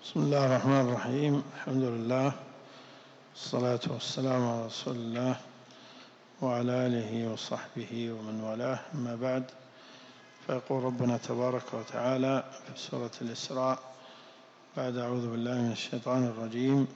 بسم الله الرحمن الرحيم. الحمد لله والصلاة والسلام على رسول الله وعلى آله وصحبه ومن والاه، أما بعد، فيقول ربنا تبارك وتعالى في سورة الإسراء بعد أعوذ بالله من الشيطان الرجيم: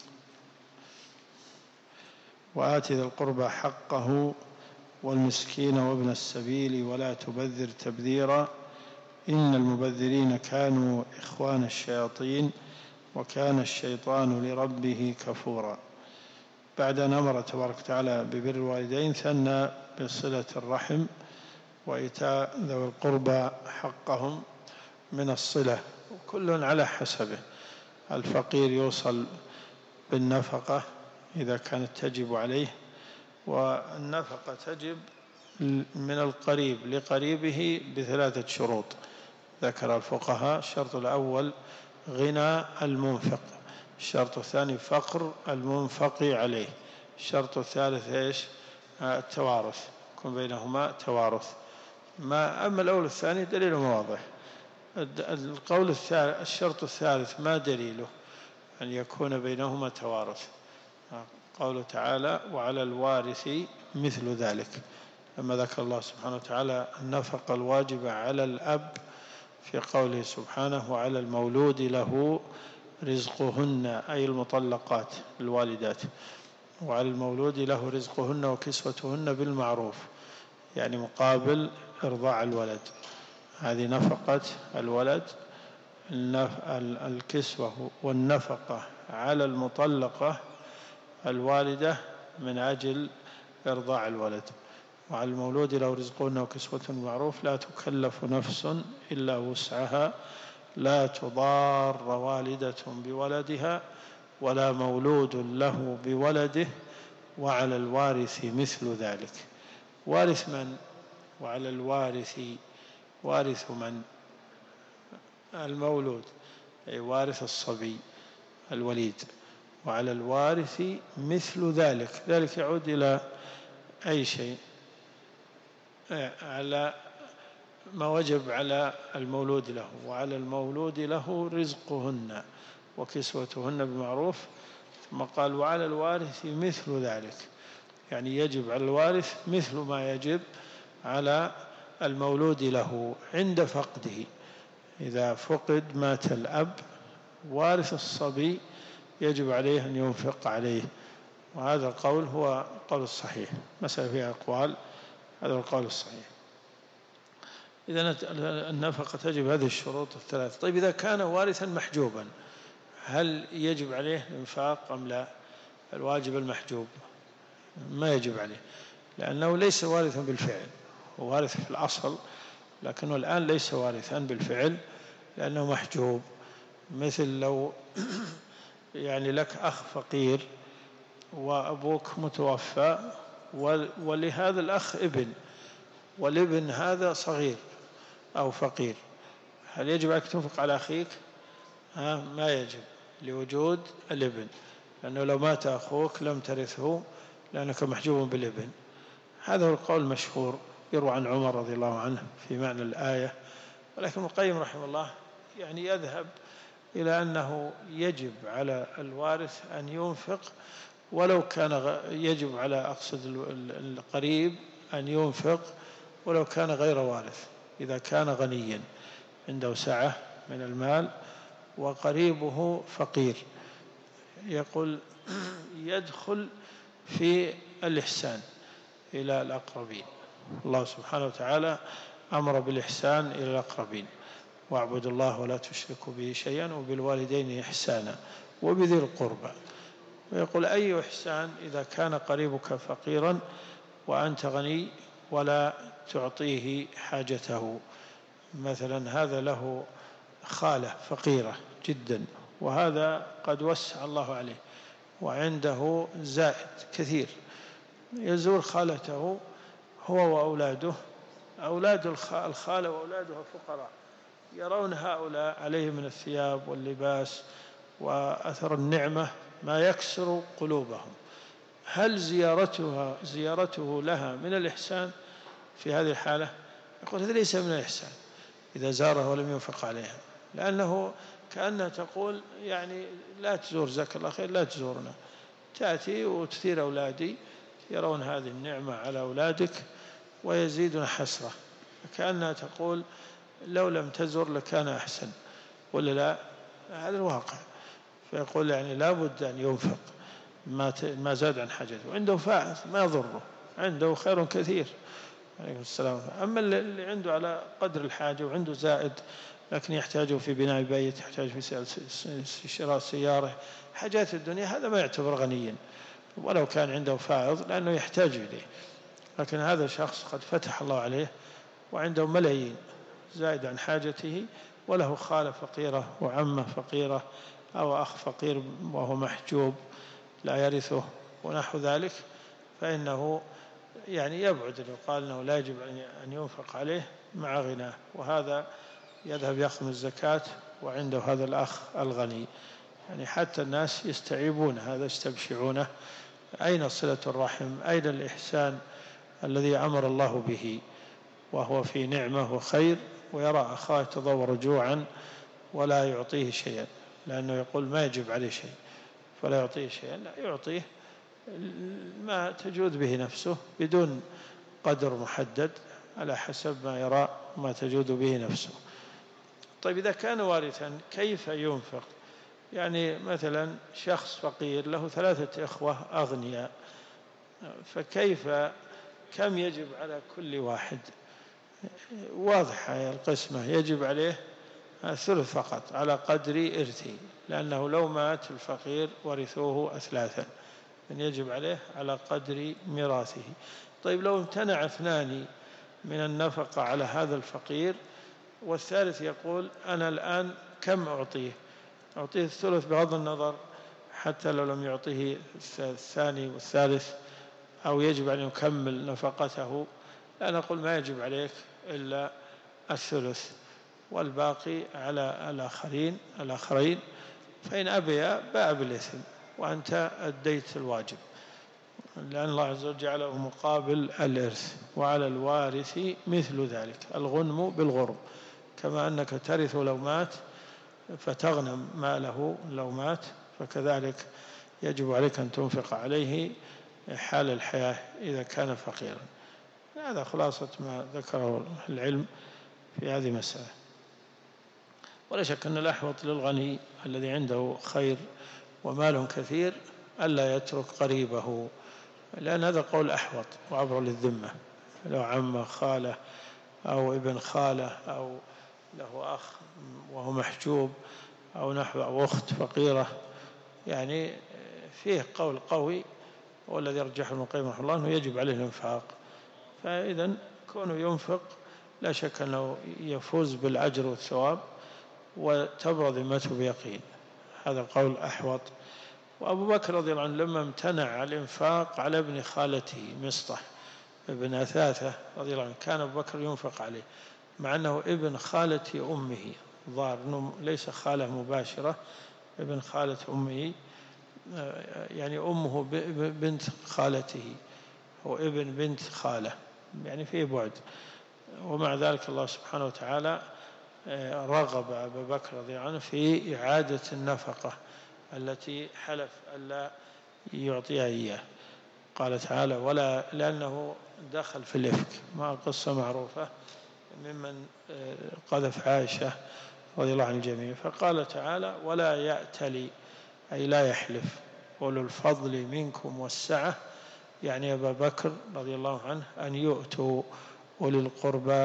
وآت ذا القربى حقه والمسكين وابن السبيل ولا تبذر تبذيرا إن المبذرين كانوا إخوان الشياطين وكان الشيطان لربه كفورا. بعد أن أمر تبارك وتعالى ببر الوالدين ثنى بصلة الرحم وإيتاء ذوي القربى حقهم من الصلة، وكل على حسبه. الفقير يوصل بالنفقة إذا كانت تجب عليه، والنفقة تجب من القريب لقريبه بثلاثة شروط ذكر الفقهاء: الشرط الأول غنى المنفق، الشرط الثاني فقر المنفق عليه، الشرط الثالث التوارث، يكون بينهما توارث. أما الأول الثاني دليل واضح. القول الثالث الشرط الثالث ما دليله؟ أن يكون بينهما توارث. قوله تعالى: وعلى الوارث مثل ذلك، لما ذكر الله سبحانه وتعالى النفقة الواجبة على الأب في قوله سبحانه: وعلى المولود له رزقهن، أي المطلقات الوالدات، وعلى المولود له رزقهن وكسوتهن بالمعروف، يعني مقابل إرضاع الولد. هذه نفقة الولد، الكسوة والنفقة على المطلقة الوالدة من أجل إرضاع الولد. وعلى المولود له رزقهن وكسوتهن بالمعروف لا تكلف نفس إلا وسعها لا تضار والدة بولدها ولا مولود له بولده وعلى الوارث مثل ذلك. وارث من؟ وعلى الوارث، وارث من؟ المولود، أي وارث الصبي الوليد. وعلى الوارث مثل ذلك، ذلك يعود إلى أي شيء؟ على ما وجب على المولود له. وعلى المولود له رزقهن وكسوتهن بالمعروف، ثم قال: وعلى الوارث مثل ذلك، يعني يجب على الوارث مثل ما يجب على المولود له عند فقده. إذا فقد مات الأب، وارث الصبي يجب عليه أن ينفق عليه. وهذا القول هو القول الصحيح، مسألة فيها أقوال، هذا القول الصحيح. إذا النفقة تجب هذه الشروط الثلاث. طيب إذا كان وارثا محجوبا، هل يجب عليه الإنفاق أم لا؟ الواجب المحجوب ما يجب عليه، لأنه ليس وارثا بالفعل، هو وارث في الأصل لكنه الآن ليس وارثا بالفعل لأنه محجوب. مثل لو يعني لك أخ فقير وأبوك متوفى ولهذا الأخ ابن، والابن هذا صغير أو فقير، هل يجب عليك تنفق على أخيك؟ ما يجب، لوجود الابن، لأنه لو مات أخوك لم ترثه لأنك محجوب بالابن. هذا هو القول المشهور، يروى عن عمر رضي الله عنه في معنى الآية. ولكن ابن القيم رحمه الله يعني يذهب إلى أنه يجب على الوارث أن ينفق، ولو كان يجب على أقصد القريب أن ينفق ولو كان غير وارث، إذا كان غنيا عنده سعة من المال وقريبه فقير. يقول يدخل في الإحسان إلى الأقربين. الله سبحانه وتعالى أمر بالإحسان إلى الأقربين: واعبدوا الله ولا تشركوا به شيئا وبالوالدين إحسانا وبذي القربى. ويقول أي إحسان إذا كان قريبك فقيرا وأنت غني ولا تعطيه حاجته. مثلا هذا له خالة فقيرة جدا، وهذا قد وسع الله عليه وعنده زائد كثير، يزور خالته هو وأولاده، أولاد الخالة وأولادها فقراء، يرون هؤلاء عليه من الثياب واللباس وأثر النعمة ما يكسر قلوبهم. هل زيارته لها من الإحسان في هذه الحالة؟ يقول هذا ليس من الإحسان إذا زاره ولم ينفق عليها، لأنه كأنها تقول يعني لا تزور، جزاك الله خير، لا تزورنا، تأتي وتثير أولادي يرون هذه النعمة على أولادك ويزيدون حسرة، كأنها تقول لو لم تزر لكان أحسن، ولا لا؟ هذا الواقع. فيقول يعني لا بد أن ينفق ما زاد عن حاجته، وعنده فائض ما يضره، عنده خير كثير. عليكم السلام. أما اللي عنده على قدر الحاجة وعنده زائد لكن يحتاجه في بناء بيت، يحتاج في شراء سيارة، حاجات الدنيا، هذا ما يعتبر غنيا ولو كان عنده فائض لأنه يحتاج إليه. لكن هذا شخص قد فتح الله عليه وعنده ملايين زائد عن حاجته، وله خالة فقيرة وعمة فقيرة أو أخ فقير وهو محجوب لا يرثه ونحو ذلك، فإنه يعني يبعد أن يقال أنه لا يجب أن ينفق عليه مع غناه، وهذا يذهب يأخذ الزكاة وعنده هذا الأخ الغني. يعني حتى الناس يستعيبون هذا، يستبشعونه. أين صلة الرحم؟ أين الإحسان الذي أمر الله به وهو في نعمة وخير، ويرى أخاه يتضور جوعا ولا يعطيه شيئا، لأنه يقول ما يجب عليه شيء فلا يعطيه شيئا، لا، يعطيه ما تجود به نفسه بدون قدر محدد على حسب ما يرى ما تجود به نفسه. طيب إذا كان وارثا كيف ينفق؟ يعني مثلا شخص فقير له 3 إخوة أغنياء، فكيف كم يجب على كل واحد؟ واضحة القسمة، يجب عليه 1/3 فقط على قدر إرثه، لأنه لو مات الفقير ورثوه أثلاثا، من يجب عليه على قدر ميراثه. طيب لو امتنع 2 من النفقة على هذا الفقير والثالث يقول أنا الآن كم أعطيه 1/3 بغض النظر حتى لو لم يعطيه الثاني والثالث، أو يجب أن يكمل نفقته، لا نقول ما يجب عليك إلا 1/3 والباقي على الآخرين، فإن أبيا باء بالإثم وأنت أديت الواجب، لأن الله عز وجل جعله مقابل الإرث. وعلى الوارث مثل ذلك، الغنم بالغرم، كما أنك ترث لو مات فتغنم ماله لو مات، فكذلك يجب عليك أن تنفق عليه حال الحياة إذا كان فقيرا. هذا خلاصة ما ذكره العلم في هذه المسألة. ولا شك أن الأحوط للغني الذي عنده خير ومال كثير ألا يترك قريبه، لأن هذا قول أحوط وعبر للذمة، لو عم خالة أو ابن خالة أو له أخ وهو محجوب أو نحو أو أخت فقيرة، يعني فيه قول قوي والذي يرجح ابن القيم رحمه الله أنه يجب عليه الإنفاق. فإذا كونه ينفق لا شك أنه يفوز بالأجر والثواب وتبرى ذمته بيقين، هذا القول أحوط. وأبو بكر رضي الله عنه لما امتنع الإنفاق على ابن خالته مصطح ابن أثاثة رضي الله عنه، كان أبو بكر ينفق عليه مع أنه ابن خالة أمه، ظاهر ليس خالة مباشرة، ابن خالة أمه، يعني أمه بنت خالته وابن بنت خالة، يعني فيه بعد. ومع ذلك الله سبحانه وتعالى رغب أبا بكر رضي الله عنه في إعادة النفقة التي حلف ألا يعطيها إياه. قال تعالى ولا، لأنه دخل في الإفك، ما قصة معروفة ممن قذف عائشة رضي الله عن الجميع، فقال تعالى ولا يأتلي، أي لا يحلف، أولو الفضل منكم والسعة، يعني أبا بكر رضي الله عنه، أن يؤتوا أولي القربى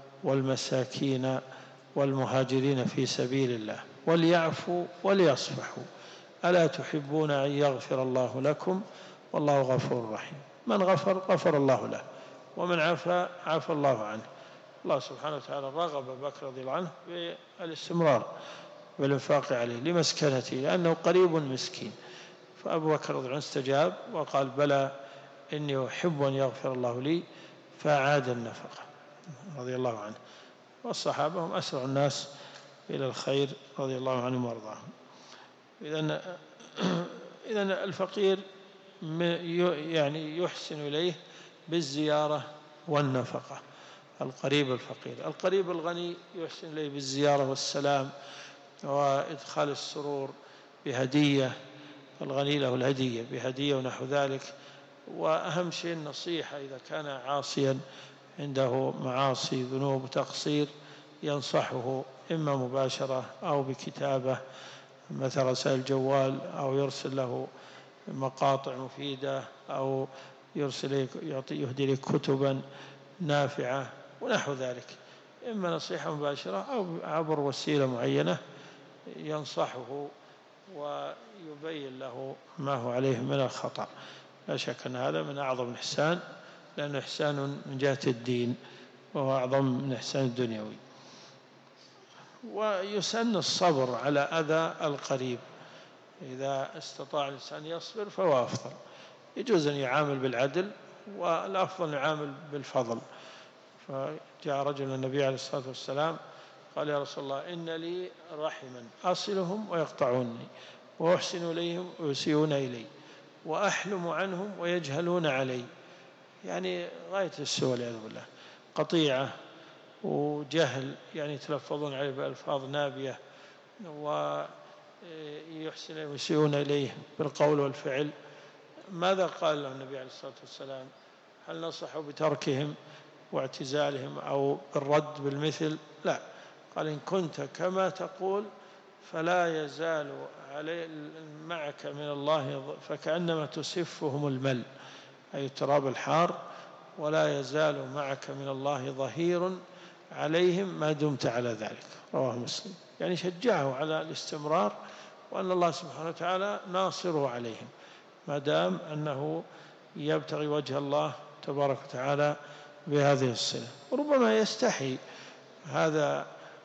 والمساكين والمهاجرين في سبيل الله وليعفوا وليصفحوا ألا تحبون أن يغفر الله لكم والله غفور رحيم. من غفر الله له، ومن عفى الله عنه. الله سبحانه وتعالى رغب أبا بكر رضي الله عنه بالاستمرار بالإنفاق عليه لمسكنته، لأنه قريب مسكين. فأبو بكر رضي الله عنه استجاب وقال بلى إني أحب أن يغفر الله لي، فأعاد النفقة رضي الله عنه. والصحابة هم أسرع الناس إلى الخير رضي الله عنهم وارضاهم. إذن الفقير يعني يحسن إليه بالزيارة والنفقة، القريب الفقير. القريب الغني يحسن إليه بالزيارة والسلام وإدخال السرور بهدية، الغني له الهدية بهدية ونحو ذلك. وأهم شيء النصيحة، إذا كان عاصيا عنده معاصي ذنوب تقصير ينصحه إما مباشرة أو بكتابة مثل رسائل الجوال، أو يرسل له مقاطع مفيدة، أو يرسل يهدي لك كتبا نافعة ونحو ذلك. إما نصيحة مباشرة أو عبر وسيلة معينة ينصحه ويبين له ما هو عليه من الخطأ. لا شك أن هذا من أعظم الإحسان، لأنه إحسان من جهة الدين، وهو أعظم من إحسان الدنيوي. ويسن الصبر على أذى القريب، إذا استطاع الإنسان يصبر فهو أفضل. يجوز أن يعامل بالعدل، والأفضل يعامل بالفضل. فجاء رجل النبي عليه الصلاة والسلام قال: يا رسول الله، إن لي رحما أصلهم ويقطعوني، وأحسن إليهم ويسيئون إلي، وأحلم عنهم ويجهلون علي. يعني غاية السوء والعياذ بالله، قطيعة وجهل، يعني يتلفظون عليه بألفاظ نابية، ويحسن ويسيئون إليه بالقول والفعل. ماذا قال له النبي عليه الصلاة والسلام؟ هل نصحوا بتركهم واعتزالهم أو بالرد بالمثل؟ لا، قال: إن كنت كما تقول فلا يزال معك من الله فكأنما تسفهم المل، أي التراب الحار، ولا يزال معك من الله ظهير عليهم ما دمت على ذلك. رواه مسلم. يعني شجعه على الاستمرار، وأن الله سبحانه وتعالى ناصره عليهم ما دام أنه يبتغي وجه الله تبارك وتعالى بهذه الصلة. وربما يستحي هذا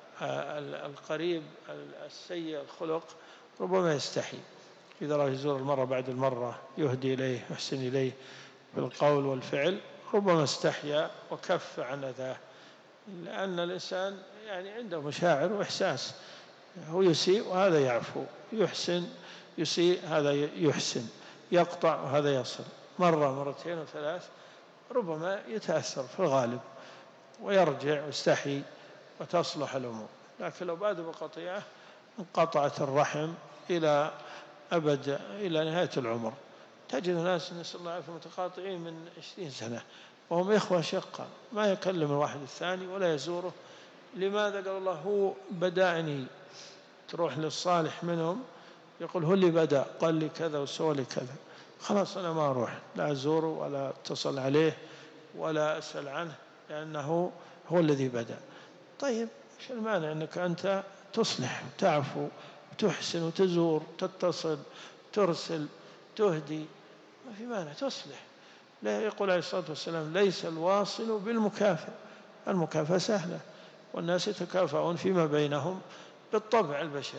القريب السيء الخلق، ربما يستحي إذا رأى يزور المرة بعد المرة يهدي إليه يحسن إليه بالقول والفعل، ربما استحيا وكف عن أذاه، لأن الإنسان يعني عنده مشاعر وإحساس. هو يسيء وهذا يعفو، يحسن يسيء هذا يحسن، يقطع وهذا يصل، مرة مرتين وثلاث، ربما يتأثر في الغالب ويرجع ويستحي وتصلح الأمور. لكن لو بادوا بقطيعة انقطعت الرحم إلى أبد، إلى نهاية العمر. تجد ناس نسأل الله العافية متقاطعين من 20 سنة وهم إخوة شقة، ما يكلم الواحد الثاني ولا يزوره. لماذا؟ قال: الله هو بدأني. تروح للصالح منهم يقول: هو اللي بدأ، قال لي كذا وسوى لي كذا، خلاص أنا ما أروح لا أزوره ولا أتصل عليه ولا أسأل عنه، لأنه هو الذي بدأ. طيب إيش المانع أنك أنت تصلح تعفو تحسن وتزور تتصل ترسل تهدي؟ ما في مانع، تصلح. لا، يقول عليه الصلاة والسلام: ليس الواصل بالمكافئ. المكافأة سهلة، والناس يتكافئون فيما بينهم بالطبع البشري،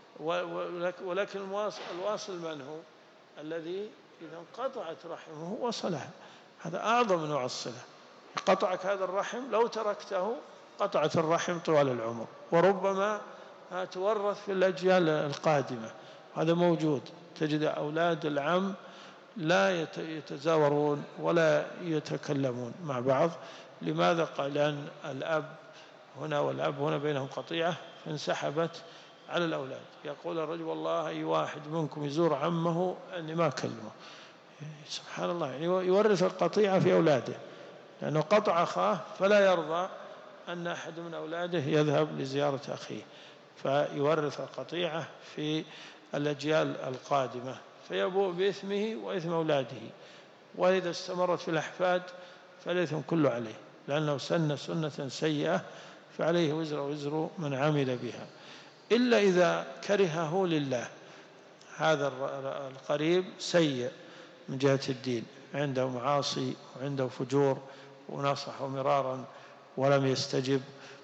ولكن الواصل من هو؟ الذي إذا انقطعت رحمه وصلها. هذا أعظم نوع الصلة. قطعك هذا الرحم، لو تركته قطعت الرحم طوال العمر، وربما تورث في الأجيال القادمة. هذا موجود، تجد أولاد العم لا يتزاورون ولا يتكلمون مع بعض. لماذا؟ قال: لأن الأب هنا والأب هنا بينهم قطيعة فانسحبت على الأولاد. يقول الرجل: والله أي واحد منكم يزور عمه أني ما أكلمه. سبحان الله، يعني يورث القطيعة في أولاده، لأنه قطع أخاه فلا يرضى أن أحد من أولاده يذهب لزيارة أخيه، فيورث القطيعة في الأجيال القادمة، فيبوء بإثمه وإثم أولاده. وإذا استمرت في الأحفاد فالإثم كله عليه، لأنه سن سنة سيئة فعليه وزر من عمل بها، إلا إذا كرهه لله. هذا القريب سيء من جهة الدين، عنده معاصي وعنده فجور، ونصحه مرارا ولم يستجب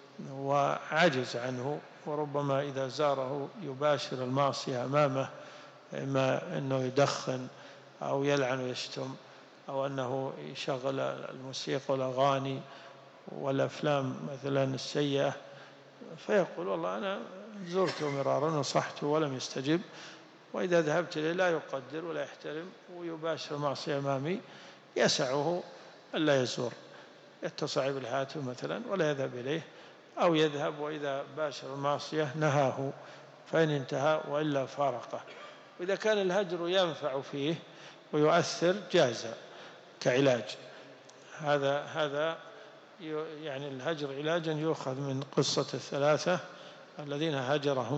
وعجز عنه، وربما إذا زاره يباشر المعصية أمامه، إما أنه يدخن أو يلعن ويشتم، أو أنه يشغل الموسيقى والأغاني والأفلام مثلا السيئة، فيقول: والله أنا زرته مرارا ونصحته ولم يستجب. وإذا ذهبت إليه لا يقدر ولا يحترم ويباشر المعصية أمامي، يسعه ألا يزور، يتصل بالهاتف مثلا ولا يذهب إليه، أو يذهب وإذا باشر المعصية نهاه فإن انتهى وإلا فارقه. وإذا كان الهجر ينفع فيه ويؤثر جاز كعلاج. هذا يعني الهجر علاجا يؤخذ من قصة الثلاثة الذين هجرهم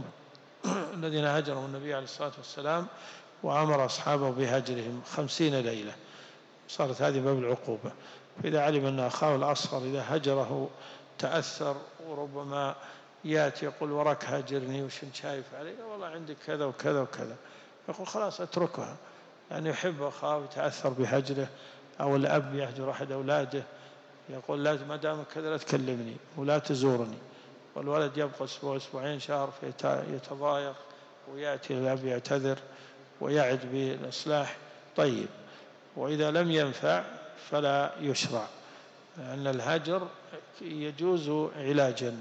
النبي عليه الصلاة والسلام وأمر أصحابه بهجرهم 50 ليلة، صارت هذه باب العقوبة. فإذا علم أن أخاه الأصغر إذا هجره تأثر، وربما يأتي يقول وراك هاجرني وش انت شايف علي؟ والله عندك كذا وكذا وكذا، يقول خلاص اتركها، يعني يحب أخاه ويتأثر بهجره. أو الأب يهجر أحد أولاده يقول لا، ما دامك كذا لا تكلمني ولا تزورني، والولد يبقى أسبوع أسبوعين شهر فيتضايق ويأتي الأب يعتذر ويعد بالإصلاح. طيب، وإذا لم ينفع فلا يشرع، لأن الهجر يجوز علاجا.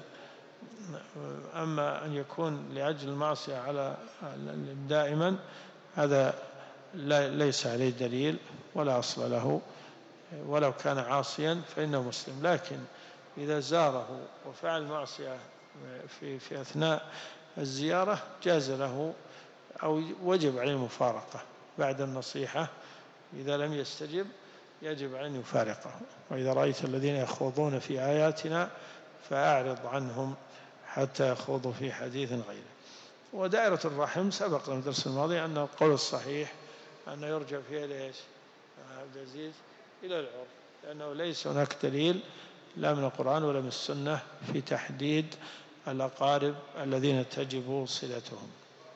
أما أن يكون لأجل المعصية على دائما هذا ليس عليه دليل ولا أصل له، ولو كان عاصيا فإنه مسلم. لكن إذا زاره وفعل معصية في أثناء الزيارة جاز له أو وجب عليه المفارقة بعد النصيحة. إذا لم يستجب يجب أن يفارقه. وإذا رأيت الذين يخوضون في آياتنا فأعرض عنهم حتى يخوضوا في حديث غيره. ودائرة الرحم سبق لنا الدرس الماضي أن القول الصحيح أن يرجع فيها ليش عبد العزيز إلى العرف، لأنه ليس هناك دليل لا من القرآن ولا من السنة في تحديد الأقارب الذين تجب صلتهم.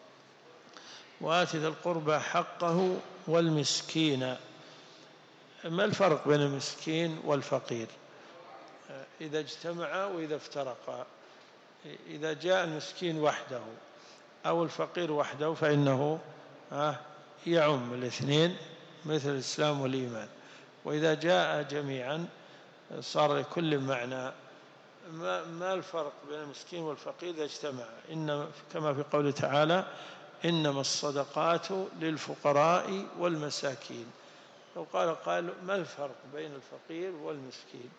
وآت ذا القربى حقه والمسكين. ما الفرق بين المسكين والفقير إذا اجتمعا وإذا افترقا؟ إذا جاء المسكين وحده أو الفقير وحده فإنه يعم الاثنين مثل الإسلام والإيمان. وإذا جاء جميعا صار لكل معنى. ما الفرق بين المسكين والفقير إذا اجتمع؟ كما في قوله تعالى إنما الصدقات للفقراء والمساكين. لو قال ما الفرق بين الفقير والمسكين؟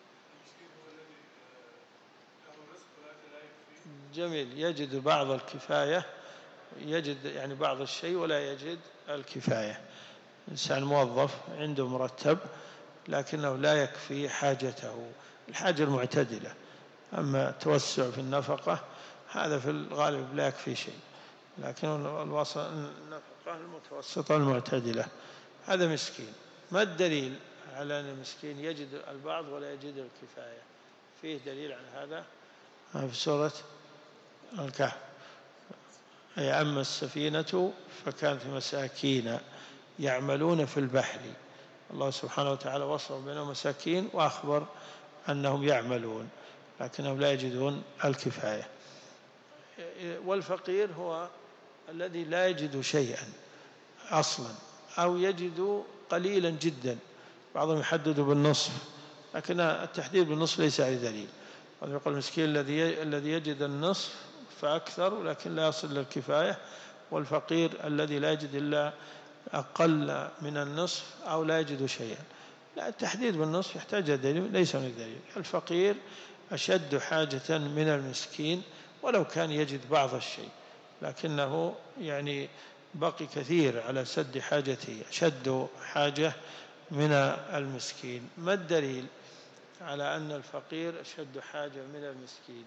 جميل، يجد بعض الكفاية، يجد يعني بعض الشيء ولا يجد الكفاية. إنسان موظف عنده مرتب لكنه لا يكفي حاجته، الحاجة المعتدلة. أما التوسع في النفقة هذا في الغالب لا يكفي شيء، لكن النفقة المتوسطة المعتدلة هذا مسكين. ما الدليل على أن المسكين يجد البعض ولا يجد الكفاية؟ فيه دليل عن هذا في سورة الكهف: أي أما السفينة فكانت مساكين يعملون في البحر. الله سبحانه وتعالى وصف بينهم مساكين وأخبر أنهم يعملون لكنهم لا يجدون الكفاية. والفقير هو الذي لا يجد شيئا أصلا أو يجد قليلا جدا، بعضهم يحدد بالنصف، لكن التحديد بالنصف ليس عليه دليل. يقول المسكين الذي يجد النصف فأكثر لكن لا يصل للكفاية، والفقير الذي لا يجد إلا أقل من النصف أو لا يجد شيئا. لا، التحديد بالنصف يحتاج دليل، ليس من دليل. الفقير أشد حاجة من المسكين ولو كان يجد بعض الشيء، لكنه يعني بقي كثير على سد حاجته، أشد حاجة من المسكين. ما الدليل على أن الفقير أشد حاجة من المسكين؟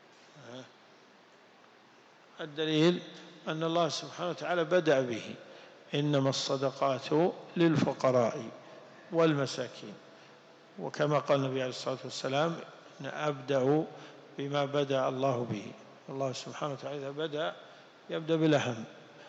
الدليل أن الله سبحانه وتعالى بدأ به: إنما الصدقات للفقراء والمساكين. وكما قال النبي عليه الصلاة والسلام: أبدأ بما بدأ الله به. الله سبحانه وتعالى إذا بدأ يبدأ بالأهم.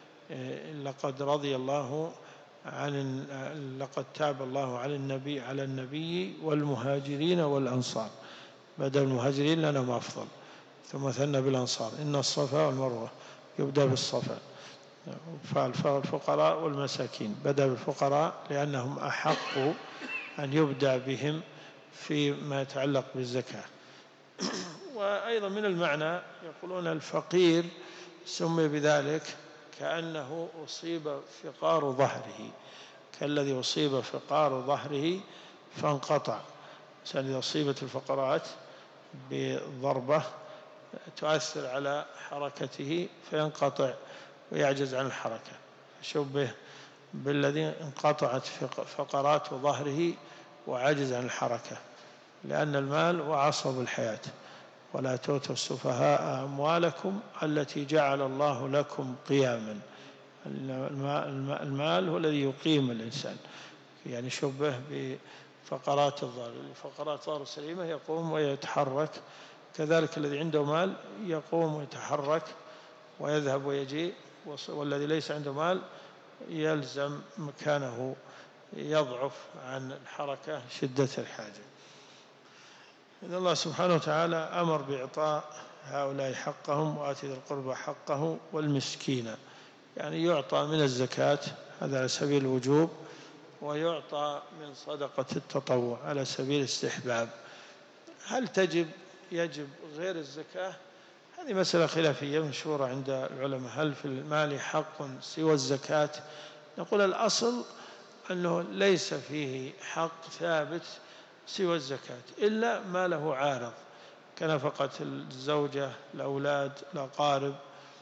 لقد تاب الله على النبي والمهاجرين والأنصار. بدأ المهاجرين لأنهم أفضل، ثم ثنى بالأنصار: إن الصفا والمروة. يبدأ بالصفا. فالفقراء والمساكين بدأ بالفقراء لأنهم أحق أن يبدأ بهم فيما يتعلق بالزكاة. وأيضا من المعنى يقولون الفقير سمي بذلك كأنه أصيب فقار ظهره، كالذي أصيب فقار ظهره فانقطع. إذا أصيبت الفقرات بضربة تؤثر على حركته فينقطع ويعجز عن الحركة. شبه بالذي انقطعت فقرات ظهره وعجز عن الحركة، لأن المال هو عصب الحياة. ولا تؤتوا السفهاء أموالكم التي جعل الله لكم قياما. المال هو الذي يقيم الإنسان، يعني شبه بفقرات الظهر. فقرات الظهر السليمة يقوم ويتحرك، كذلك الذي عنده مال يقوم ويتحرك ويذهب ويجيء، والذي ليس عنده مال يلزم مكانه، يضعف عن الحركة شدة الحاجة. إن الله سبحانه وتعالى أمر بإعطاء هؤلاء حقهم، وآتي ذي القربى حقه والمسكين، يعني يعطى من الزكاة هذا على سبيل الوجوب، ويعطى من صدقة التطوع على سبيل الاستحباب. هل يجب غير الزكاة؟ هذه مسألة خلافية مشهورة عند العلماء. هل في المال حق سوى الزكاة؟ نقول الأصل أنه ليس فيه حق ثابت سوى الزكاة إلا ما له عارض كنفقة الزوجة، الأولاد، الأقارب.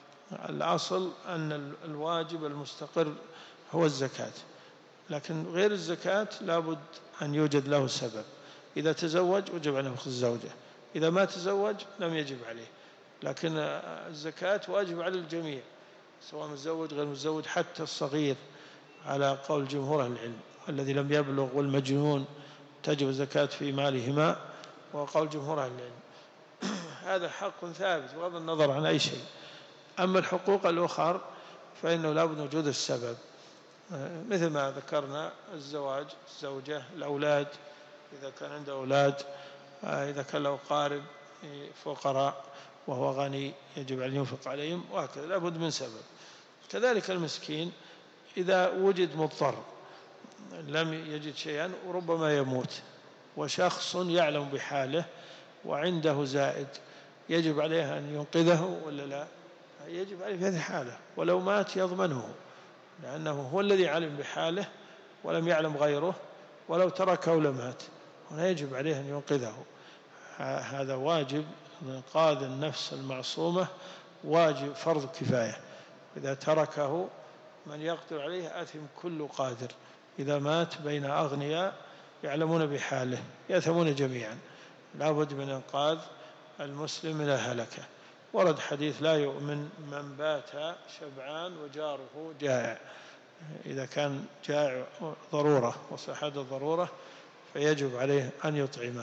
الأصل أن الواجب المستقر هو الزكاة، لكن غير الزكاة لابد أن يوجد له سبب. إذا تزوج وجب عليه نفقة الزوجة، إذا ما تزوج لم يجب عليه. لكن الزكاة واجب على الجميع سواء متزوج غير متزوج، حتى الصغير على قول جمهور العلم. الذي لم يبلغ والمجنون تجب الزكاة في مالهما، وقول جمهور العلم. هذا حق ثابت بغض النظر عن أي شيء. أما الحقوق الأخرى فإنه لا بد من وجود السبب، مثل ما ذكرنا: الزواج، الزوجة، الأولاد إذا كان عنده أولاد، إذا كان له أقارب فقراء وهو غني يجب أن ينفق عليهم، وهكذا لا بد من سبب. كذلك المسكين إذا وجد مضطر لم يجد شيئا وربما يموت، وشخص يعلم بحاله وعنده زائد، يجب عليه أن ينقذه ولا لا؟ يجب عليه في هذه الحالة، ولو مات يضمنه، لأنه هو الذي علم بحاله ولم يعلم غيره، ولو تركه لمات. هنا يجب عليه أن ينقذه. هذا واجب، إنقاذ النفس المعصومة واجب فرض كفاية. إذا تركه من يقدر عليه أثم كل قادر. إذا مات بين أغنياء يعلمون بحاله يأثمون جميعا. لا بد من إنقاذ المسلم من الهلكة. ورد حديث: لا يؤمن من بات شبعان وجاره جائع. إذا كان جائع ضرورة وصحت الضرورة فيجب عليه أن يطعمه.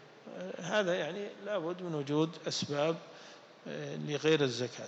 هذا يعني لا بد من وجود أسباب لغير الزكاة.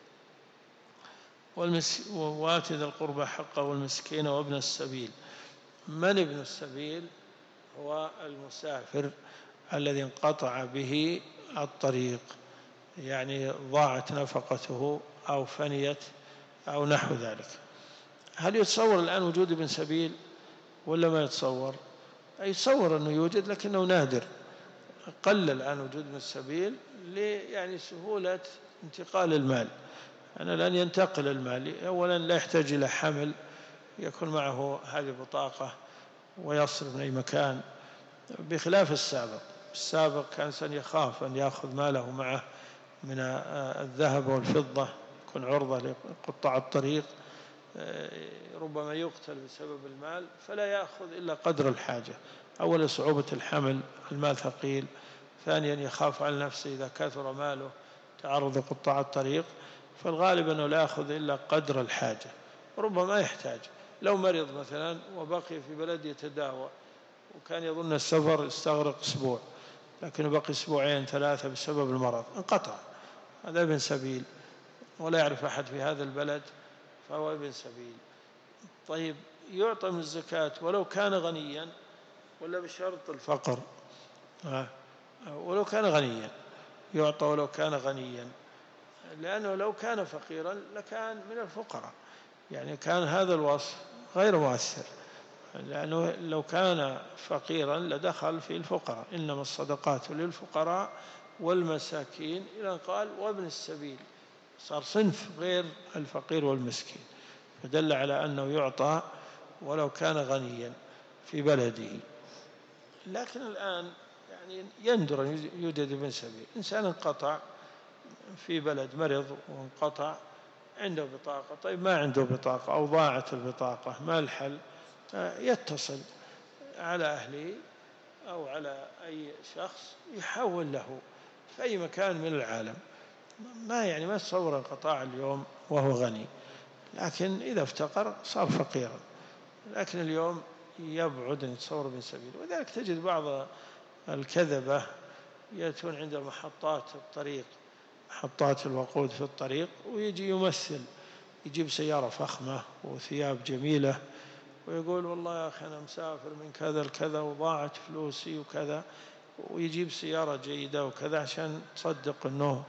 وآت ذي القربى حقه والمسكين وابن السبيل. من ابن السبيل؟ هو المسافر الذي انقطع به الطريق، يعني ضاعت نفقته أو فنيت أو نحو ذلك. هل يتصور الآن وجود ابن سبيل ولا ما يتصور؟ يتصور أنه يوجد لكنه نادر. قل الآن وجود ابن السبيل يعني سهولة انتقال المال. أنا الآن ينتقل المال، أولا لا يحتاج إلى حمل، يكون معه هذه البطاقة ويصرف من أي مكان، بخلاف السابق. السابق كان إنسان يخاف أن يأخذ ماله معه من الذهب والفضة، يكون عرضة لقطاع الطريق، ربما يقتل بسبب المال، فلا يأخذ إلا قدر الحاجة. أولا صعوبة الحمل، المال ثقيل. ثانيا يخاف على نفسه إذا كثر ماله تعرض لقطاع الطريق، فالغالب أنه لا يأخذ إلا قدر الحاجة. ربما يحتاج لو مرض مثلا وبقي في بلد يتداوى، وكان يظن السفر يستغرق أسبوع، لكنه بقي أسبوعين 3 بسبب المرض، انقطع. هذا ابن سبيل، ولا يعرف أحد في هذا البلد، فهو ابن سبيل. طيب، يعطى من الزكاة ولو كان غنيا ولا بشرط الفقر؟ ولو كان غنيا يعطى، ولو كان غنيا، لأنه لو كان فقيرا لكان من الفقراء، يعني كان هذا الوصف غير مؤثر، لأنه لو كان فقيرا لدخل في الفقراء. إنما الصدقات للفقراء والمساكين، إلى أن قال وابن السبيل، صار صنف غير الفقير والمسكين، فدل على أنه يعطى ولو كان غنيا في بلده. لكن الآن يعني يندر أن يوجد ابن سبيل. إنسان انقطع في بلد مرض وانقطع، عنده بطاقة، طيب ما عنده بطاقة أو ضاعت البطاقة، ما الحل؟ يتصل على أهله أو على أي شخص يحول له في أي مكان من العالم. ما تصور انقطاع اليوم وهو غني، لكن إذا افتقر صار فقيرا، لكن اليوم يبعد أن يتصور من سبيل. وذلك تجد بعض الكذبة يأتون عند محطات الطريق، محطات الوقود في الطريق، ويجي يمثل، يجيب سيارة فخمة وثياب جميلة ويقول والله يا أخي أنا مسافر من كذا لكذا وضاعت فلوسي وكذا، ويجيب سيارة جيدة وكذا عشان تصدق أنه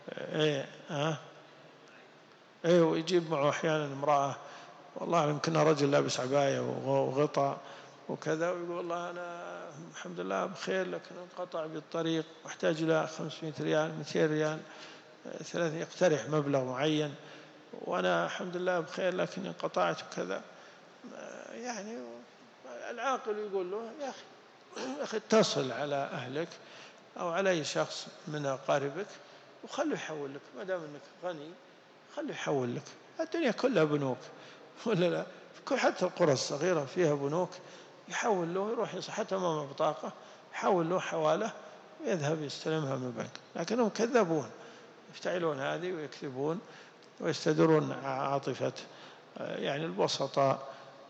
ويجيب معه أحيانا امرأة والله يمكنها رجل لابس عباية وغطاء وكذا، ويقول والله أنا الحمد لله بخير لكن انقطع بالطريق واحتاج إلى 500 ريال 200 ريال يقترح مبلغ معين، وأنا الحمد لله بخير لكن انقطعت وكذا. يعني العاقل يقول له يا أخي اتصل على أهلك أو على أي شخص من أقاربك وخلوا يحول لك، ما دام أنك غني خلوا يحول لك. الدنيا كلها بنوك ولا لا؟ حتى القرى الصغيرة فيها بنوك، يحول له، يروح حتى ما معه بطاقة يحول له حوالة ويذهب يستلمها من البنك. لكنهم كذبون، يفتعلون هذه ويكذبون ويستدرون عاطفة البسطاء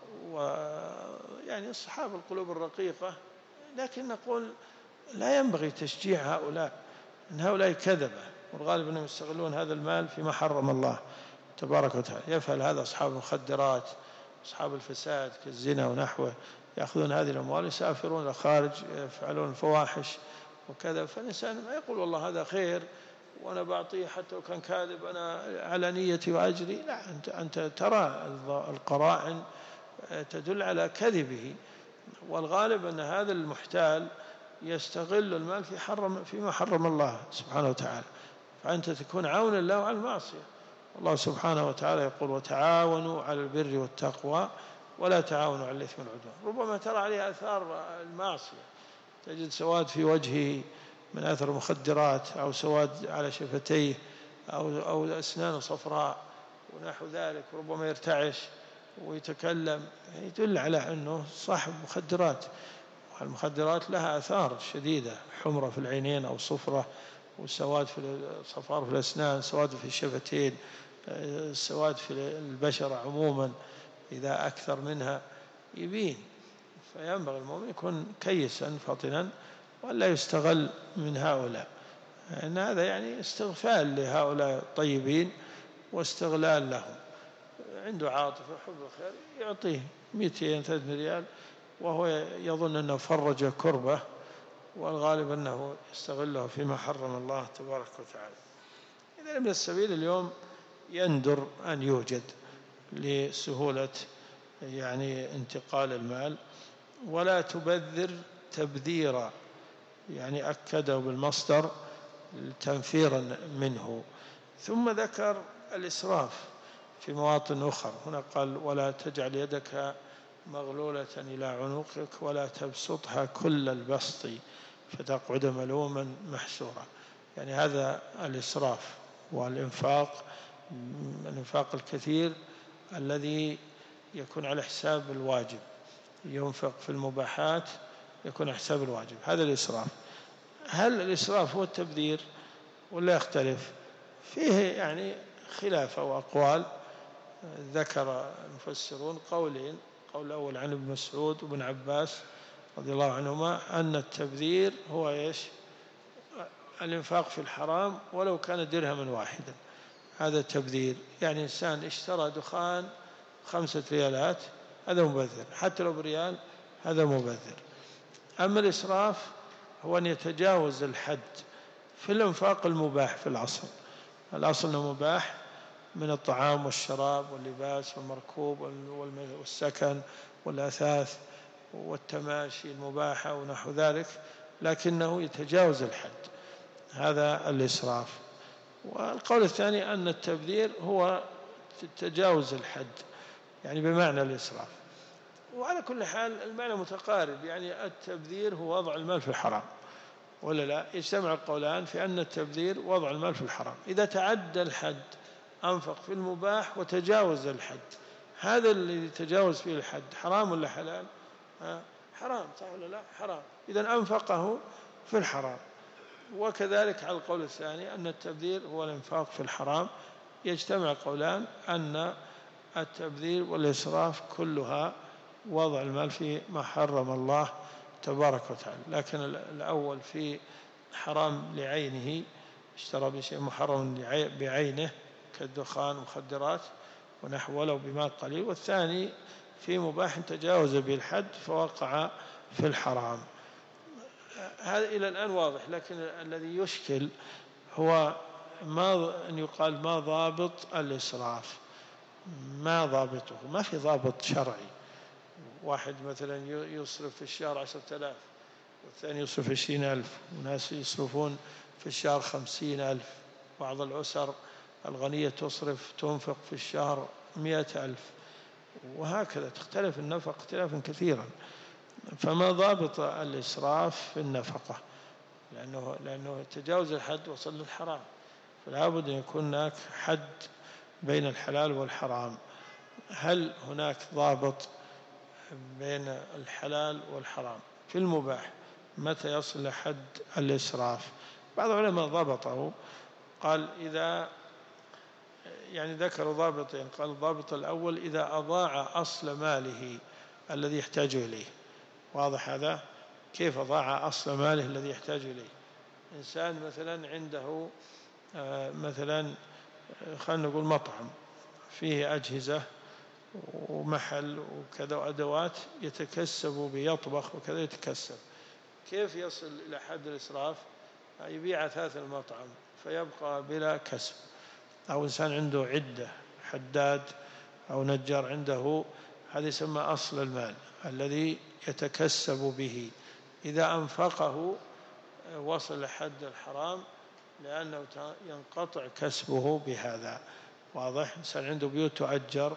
أصحاب القلوب الرقيقة. لكن نقول لا ينبغي تشجيع هؤلاء، إن هؤلاء كذبة، والغالب أنهم يستغلون هذا المال فيما حرم الله تبارك وتعالى. يفعل هذا أصحاب المخدرات، أصحاب الفساد كالزنا ونحوه، يأخذون هذه الأموال يسافرون إلى الخارج يفعلون الفواحش وكذا. فالإنسان ما يقول والله هذا خير وأنا بعطيه حتى لو كان كاذب أنا على نيتي وأجري، لا، أنت ترى القرائن تدل على كذبه، والغالب أن هذا المحتال يستغل المال فيما حرم الله سبحانه وتعالى، فأنت تكون عونا له على المعصية. الله سبحانه وتعالى يقول وتعاونوا على البر والتقوى ولا تعاونوا على الإثم والعدوان. ربما ترى عليه آثار المعصية، تجد سواد في وجهه من أثر المخدرات، أو سواد على شفتيه، أو أسنانه صفراء ونحو ذلك، ربما يرتعش ويتكلم، يدل على أنه صاحب مخدرات. والمخدرات لها آثار شديدة، حمرة في العينين أو صفرة، وسواد صفار في الأسنان، سواد في الشفتين، سواد في البشرة عموما إذا أكثر منها يبين. فينبغي المؤمن يكون كيسا فطنا ولا يستغل من هؤلاء، إن هذا استغفال لهؤلاء الطيبين واستغلال لهم. عنده عاطفة وحب الخير يعطيه 200-300 ريال وهو يظن أنه فرج كربة، والغالب أنه يستغله فيما حرم الله تبارك وتعالى. إذا من السبيل اليوم يندر أن يوجد لسهولة انتقال المال، ولا تبذر تبذيرا، أكده بالمصدر تنفيرا منه. ثم ذكر الإسراف في مواطن أخرى، هنا قال ولا تجعل يدك مغلولة إلى عنقك ولا تبسطها كل البسط فتقعد ملوما محسورا. هذا الإسراف والإنفاق، الإنفاق الكثير الذي يكون على حساب الواجب، ينفق في المباحات يكون على حساب الواجب، هذا الإسراف. هل الإسراف هو التبذير ولا يختلف؟ فيه خلاف أو أقوال. ذكر المفسرون قولين: قول الأول عن ابن مسعود وابن عباس رضي الله عنهما أن التبذير هو الإنفاق في الحرام ولو كان درهما واحدا، هذا التبذير. إنسان اشترى دخان 5 ريالات هذا مبذر، حتى لو بريال هذا مبذر. أما الإسراف هو أن يتجاوز الحد في الإنفاق المباح في الأصل أنه مباح من الطعام والشراب واللباس والمركوب والسكن والأثاث والتماشي المباحة ونحو ذلك، لكنه يتجاوز الحد، هذا الإسراف. والقول الثاني أن التبذير هو تجاوز الحد، بمعنى الإسراف. وعلى كل حال المعنى متقارب، التبذير هو وضع المال في الحرام، ولا لا؟ يجتمع القولان في أن التبذير وضع المال في الحرام. إذا تعدى الحد أنفق في المباح وتجاوز الحد، هذا اللي تجاوز فيه الحد حرام ولا حلال؟ حرام، صح ولا لا؟ حرام. إذا أنفقه في الحرام. وكذلك على القول الثاني أن التبذير هو الإنفاق في الحرام، يجتمع قولان أن التبذير والإسراف كلها وضع المال في ما حرم الله تبارك وتعالى. لكن الأول في حرام لعينه، اشترى بشيء محرم بعينه كالدخان ومخدرات ونحو ولو بمال قليل، والثاني في مباح تجاوز به الحد فوقع في الحرام. هذا إلى الآن واضح، لكن الذي يشكل هو أن يقال ما ضابط الإسراف، ما ضابطه؟ ما في ضابط شرعي. واحد مثلا يصرف في الشهر 10,000 والثاني يصرف 20,000، وناس يصرفون في الشهر 50,000. بعض الأسر الغنية تنفق في الشهر 100,000، وهكذا تختلف النفقة اختلافا كثيرا. فما ضابط الإسراف في النفقة؟ لأنه تجاوز الحد وصل للحرام، فلا بد أن يكون هناك حد بين الحلال والحرام. هل هناك ضابط بين الحلال والحرام في المباح؟ متى يصل لحد الإسراف؟ بعض العلماء ضبطه، قال إذا ذكروا ضابطين. قال الضابط الأول إذا أضاع أصل ماله الذي يحتاج إليه. واضح هذا؟ كيف أضاع أصل ماله الذي يحتاج إليه؟ إنسان مثلا عنده مثلا خلينا نقول مطعم فيه أجهزة ومحل وكذا وأدوات يتكسب بيطبخ وكذا يتكسب، كيف يصل إلى حد الإسراف؟ يبيع أثاث المطعم فيبقى بلا كسب. أو إنسان عنده عدة، حداد أو نجار عنده، هذا يسمى أصل المال الذي يتكسب به، إذا أنفقه وصل لحد الحرام لأنه ينقطع كسبه بهذا. واضح؟ إنسان عنده بيوت تؤجر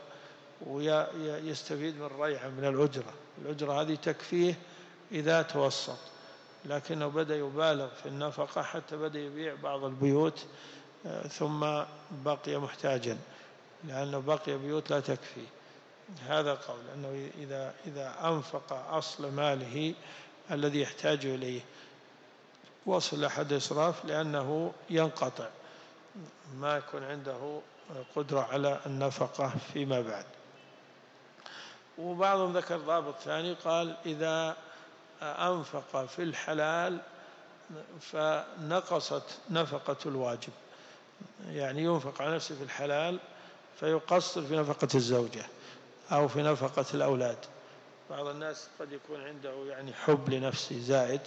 ويستفيد من ريعة من الأجرة هذه تكفيه إذا توسط، لكنه بدأ يبالغ في النفقة حتى بدأ يبيع بعض البيوت ثم بقي محتاجا لأنه بقي بيوت لا تكفي. هذا قول أنه إذا أنفق أصل ماله الذي يحتاج إليه وصل لحد إسراف لأنه ينقطع، ما يكون عنده قدرة على النفقة فيما بعد. وبعضهم ذكر ضابط ثاني، قال إذا أنفق في الحلال فنقصت نفقة الواجب، ينفق على نفسه في الحلال فيقصر في نفقة الزوجة أو في نفقة الأولاد. بعض الناس قد يكون عنده حب لنفسه زائد،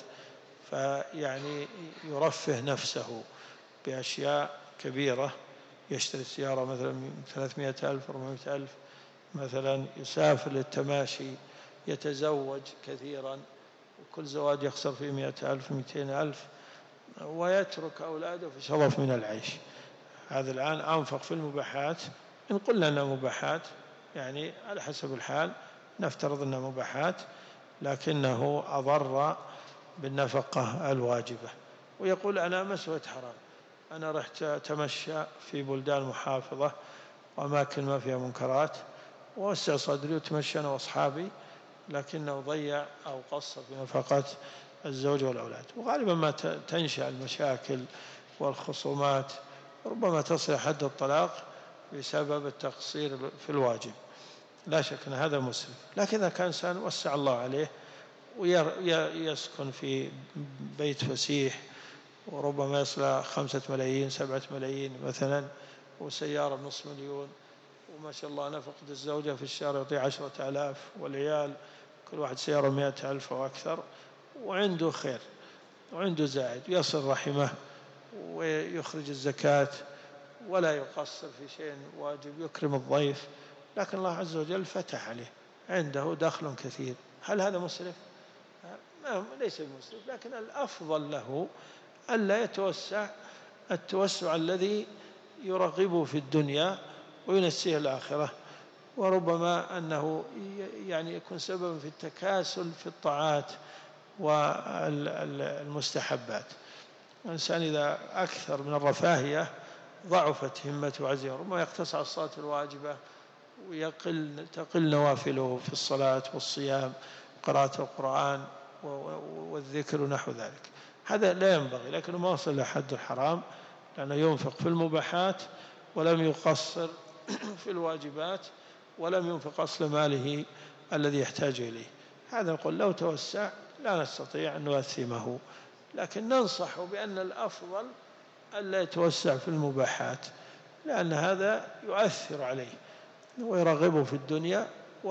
يرفه نفسه بأشياء كبيرة، يشتري السيارة مثلا 300,000 400,000 مثلا، يسافر للتماشي، يتزوج كثيرا وكل زواج يخسر فيه 100,000 200,000، ويترك أولاده في شرف من العيش. هذا الآن أنفق في المباحات، إن قلنا أنها مباحات على حسب الحال نفترض أنها مباحات، لكنه أضر بالنفقة الواجبة، ويقول أنا ما سويت حرام، أنا رحت أتمشى في بلدان محافظة وأماكن ما فيها منكرات ووسع صدري وتمشى أنا وأصحابي، لكنه ضيع أو قصر في نفقة الزوج والأولاد. وغالبا ما تنشأ المشاكل والخصومات ربما تصل حد الطلاق بسبب التقصير في الواجب. لا شك أن هذا مسلم، لكن إذا كان إنسان وسع الله عليه ويسكن في بيت فسيح وربما يصل 5 ملايين 7 ملايين مثلا، وسيارة بنصف مليون، وما شاء الله نفقة الزوجة في الشهر يعطي 10,000 والعيال كل واحد سيارة 100,000 أو أكثر، وعنده خير وعنده زائد، يصل رحمه ويخرج الزكاة ولا يقصر في شيء واجب، يكرم الضيف، لكن الله عز وجل فتح عليه، عنده دخل كثير. هل هذا مسرف؟ ليس بمسرف، لكن الأفضل له ألا يتوسع التوسع الذي يرغبه في الدنيا وينسيه الآخرة، وربما أنه يكون سببا في التكاسل في الطاعات والمستحبات. الإنسان إذا أكثر من الرفاهية ضعفت همته وعزيمته، ربما يقتصر على الصلاة الواجبة تقل نوافله في الصلاة والصيام، قراءة القرآن والذكر ونحو ذلك. هذا لا ينبغي، لكنه ما وصل إلى حد الحرام، لأنه ينفق في المباحات ولم يقصر في الواجبات، ولم ينفق أصل ماله الذي يحتاج إليه. هذا نقول لو توسع لا نستطيع أن نؤثمه، لكن ننصح بأن الأفضل ألا يتوسع في المباحات، لأن هذا يؤثر عليه ويرغبه في الدنيا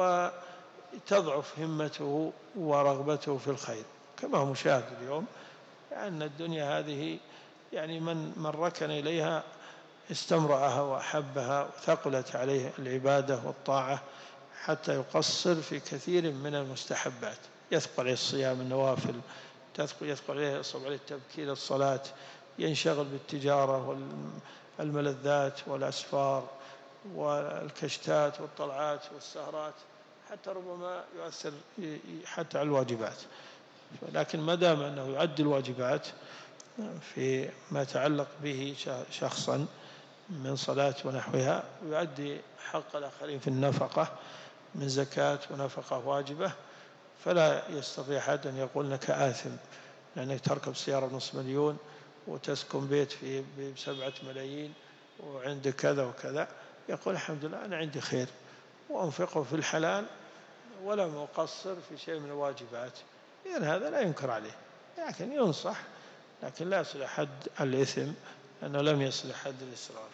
وتضعف همته ورغبته في الخير، كما هو مشاهد اليوم، لأن الدنيا هذه يعني من ركن إليها استمرأها وأحبها وثقلت عليه العبادة والطاعة حتى يقصر في كثير من المستحبات، يثقل عليه الصيام النوافل، يثقل عليه يصعب عليه التبكير الصلاة، ينشغل بالتجارة والملذات والأسفار والكشتات والطلعات والسهرات، حتى ربما يؤثر حتى على الواجبات. لكن ما دام أنه يؤدي الواجبات في ما يتعلق به شخصا من صلاة ونحوها، ويؤدي حق الآخرين في النفقة من زكاة ونفقة واجبة، فلا يستطيع أحد أن يقول أنك آثم لأنك تركب سيارة بنصف مليون وتسكن بيت في ب7 ملايين وعندك كذا وكذا، يقول الحمد لله أنا عندي خير وأنفقه في الحلال ولم أقصر في شيء من الواجبات. إذن هذا لا ينكر عليه، لكن ينصح، لكن لا يصل حد الإثم، لأنه لم يصل حد الإسراف.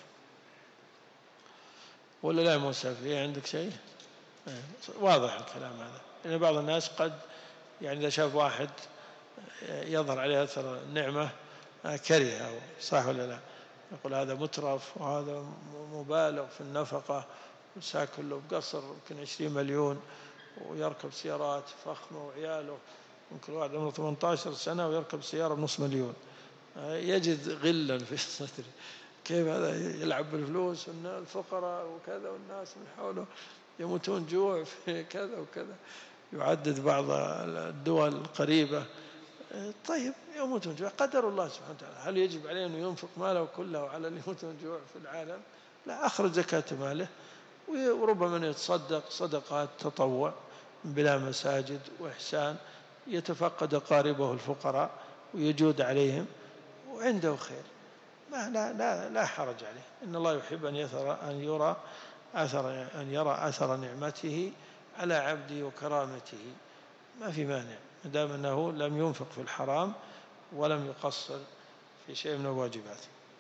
ولا لا موسى فيه عندك شيء؟ واضح الكلام هذا، لأن بعض الناس قد يعني إذا شاف واحد يظهر عليه أثر النعمة كرهه، صح ولا لا؟ يقول هذا مترف وهذا مبالغ في النفقة وساكن له بقصر يمكن 20 مليون ويركب سيارات فخمة وعياله يمكن واحد عمره 18 سنة ويركب سيارة بنصف مليون، يجد غلا في صدره، كيف هذا يلعب بالفلوس والفقراء وكذا والناس من حوله يموتون جوع في كذا وكذا. يعدد بعض الدول القريبة، طيب يموتون جوع، قدر الله سبحانه وتعالى، هل يجب عليه أن ينفق ماله كله على اللي يموتون جوع في العالم؟ لا، أخرج زكاة ماله، وربما يتصدق صدقات تطوع بلا مساجد وإحسان، يتفقد أقاربه الفقراء ويجود عليهم وعنده خير، لا حرج عليه. إن الله يحب أن يرى أثر نعمته على عبده وكرامته، ما في مانع ما دام أنه لم ينفق في الحرام ولم يقصر في شيء من الواجبات.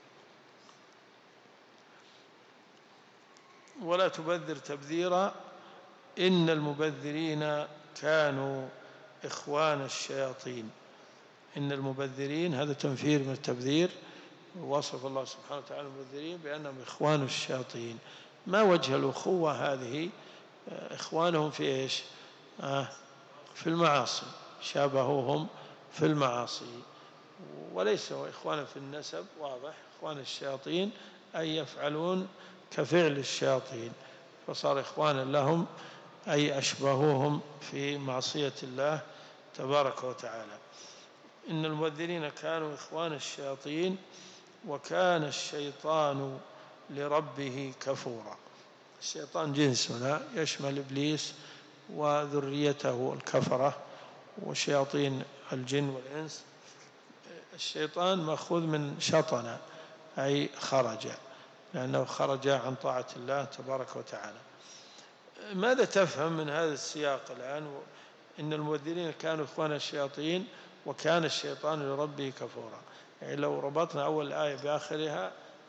ولا تبذر تبذيرا إن المبذرين كانوا إخوان الشياطين. إن المبذرين هذا تنفير من التبذير، ووصف الله سبحانه وتعالى المبذرين بأنهم إخوان الشياطين. ما وجه الأخوة هذه؟ إخوانهم في إيش؟ في المعاصي، شابهوهم في المعاصي، وليسوا إخوانا في النسب، واضح. إخوان الشياطين أي يفعلون كفعل الشياطين، فصار إخوانا لهم أي أشبهوهم في معصية الله تبارك وتعالى. إن المبذرين كانوا إخوان الشياطين وكان الشيطان لربه كفورا. الشيطان جنس هنا يشمل إبليس وذريته الكفرة وشياطين الجن والإنس. الشيطان مأخوذ من شطن أي خرج، لأنه خرج عن طاعة الله تبارك وتعالى. ماذا تفهم من هذا السياق الآن؟ إن المبذرين كانوا إخوان الشياطين وكان الشيطان لربه كفورا، يعني لو ربطنا أول آية بآخرها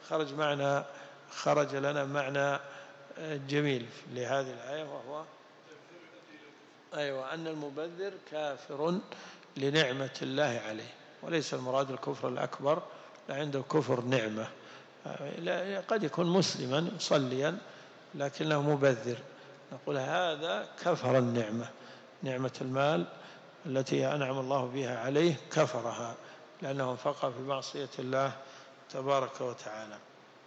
خرج لنا معنى جميل لهذه الآية، وهو أن المبذر كافر لنعمة الله عليه، وليس المراد الكفر الأكبر، لا عنده كفر نعمة، قد يكون مسلما مصليا لكنه مبذر، نقول هذا كفر النعمة، نعمة المال التي أنعم الله بها عليه كفرها لأنه انفق في معصية الله تبارك وتعالى.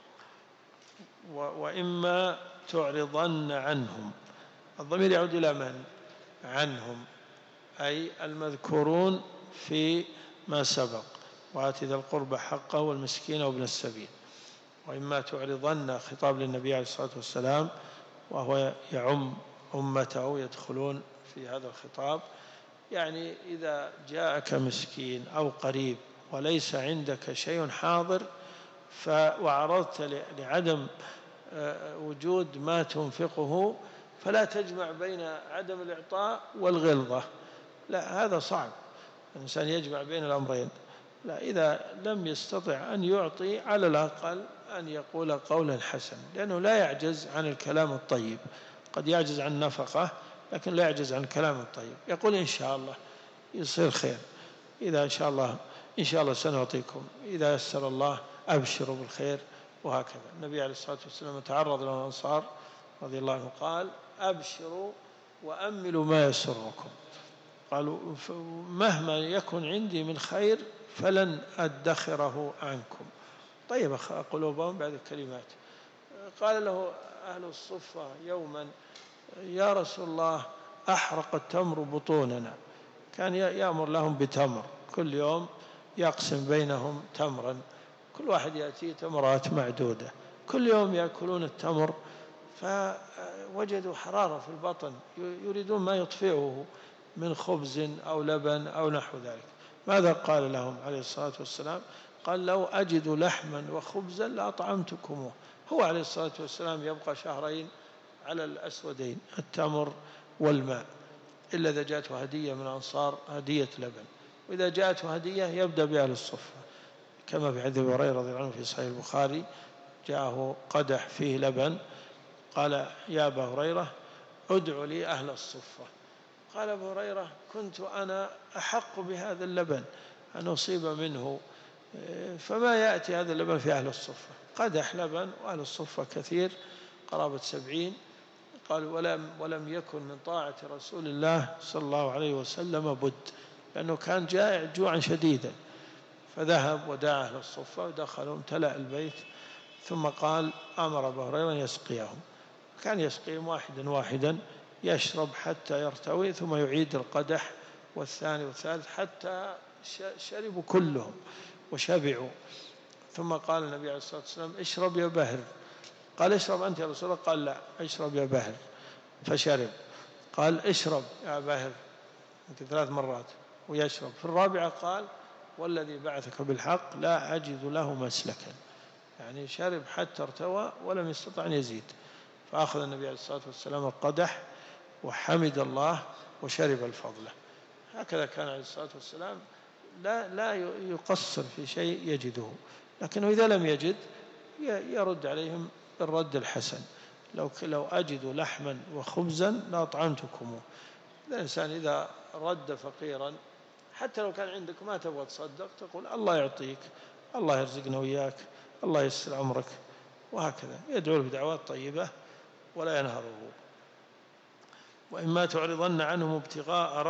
وإما تعرضن عنهم، الضمير يعود إلى من؟ عنهم، أي المذكورون في ما سبق: وآت ذا القربى حقه والمسكين وابن السبيل. وإما تعرضن خطاب للنبي عليه الصلاة والسلام، وهو يعم أمته يدخلون في هذا الخطاب، يعني إذا جاءك مسكين أو قريب وليس عندك شيء حاضر وعرضت لعدم وجود ما تنفقه، فلا تجمع بين عدم الإعطاء والغلظة، لا، هذا صعب الإنسان يجمع بين الأمرين. لا، إذا لم يستطع أن يعطي على الأقل أن يقول قولا حسنا، لأنه لا يعجز عن الكلام الطيب. قد يعجز عن النفقة لكن لا يعجز عن الكلام الطيب، يقول إن شاء الله يصير خير، إذا إن شاء الله سنعطيكم، إذا يسر الله أبشروا بالخير، وهكذا. النبي عليه الصلاة والسلام تعرض له الأنصار رضي الله عنه قال: أبشروا وأملوا ما يسركم. قالوا: مهما يكن عندي من خير فلن أدخره عنكم. طيب قلوبهم بعد الكلمات. قال له أهل الصفة يوما: يا رسول الله، أحرق التمر بطوننا. كان يأمر لهم بتمر، كل يوم يقسم بينهم تمرا، كل واحد يأتي تمرات معدودة، كل يوم يأكلون التمر، فوجدوا حرارة في البطن، يريدون ما يطفئه من خبز أو لبن أو نحو ذلك. ماذا قال لهم عليه الصلاة والسلام؟ قال: لو أجد لحما وخبزا لأطعمتكموه. هو عليه الصلاة والسلام يبقى شهرين على الأسودين، التمر والماء، إلا إذا جاءته هدية من الأنصار، هدية لبن، وإذا جاءته هدية يبدأ بأهل الصفة، كما في حديث أبي هريرة رضي الله عنه في صحيح البخاري: جاءه قدح فيه لبن، قال: يا أبا هريرة، ادع لي أهل الصفة. قال أبو هريرة: كنت أنا أحق بهذا اللبن أن أصيب منه، فما يأتي هذا اللبن في أهل الصفة. قدح لبن وأهل الصفة كثير، قرابة 70. قال: ولم يكن من طاعة رسول الله صلى الله عليه وسلم بد، لأنه كان جائع جوعا شديدا. فذهب ودعا أهل الصفة ودخلوا، امتلأ البيت، ثم قال: أمر أبو هريرة يسقيهم. كان يسقيهم واحدا واحدا، يشرب حتى يرتوي، ثم يعيد القدح والثاني والثالث حتى شربوا كلهم وشبعوا. ثم قال النبي عليه الصلاة والسلام: اشرب يا بهر. قال: اشرب أنت يا رسول الله؟ قال: لا، اشرب يا بهر. فشرب. قال: اشرب يا بهر 3 مرات ويشرب. في الرابعة قال: والذي بعثك بالحق لا أجد له مسلكا، يعني شرب حتى ارتوى ولم يستطع أن يزيد. فأخذ النبي عليه الصلاة والسلام القدح وحمد الله وشرب الفضلة. هكذا كان عليه الصلاة والسلام، لا يقصر في شيء يجده، لكنه إذا لم يجد يرد عليهم بالرد الحسن: لو أجد لحما وخبزا لأطعمتكم. الإنسان إذا رد فقيرا، حتى لو كان عندك ما تبغى تصدق، تقول: الله يعطيك، الله يرزقنا وياك، الله يسر عمرك، وهكذا يدعو له بدعوات طيبة ولا ينهره. وإما تعرضن عنهم ابتغاء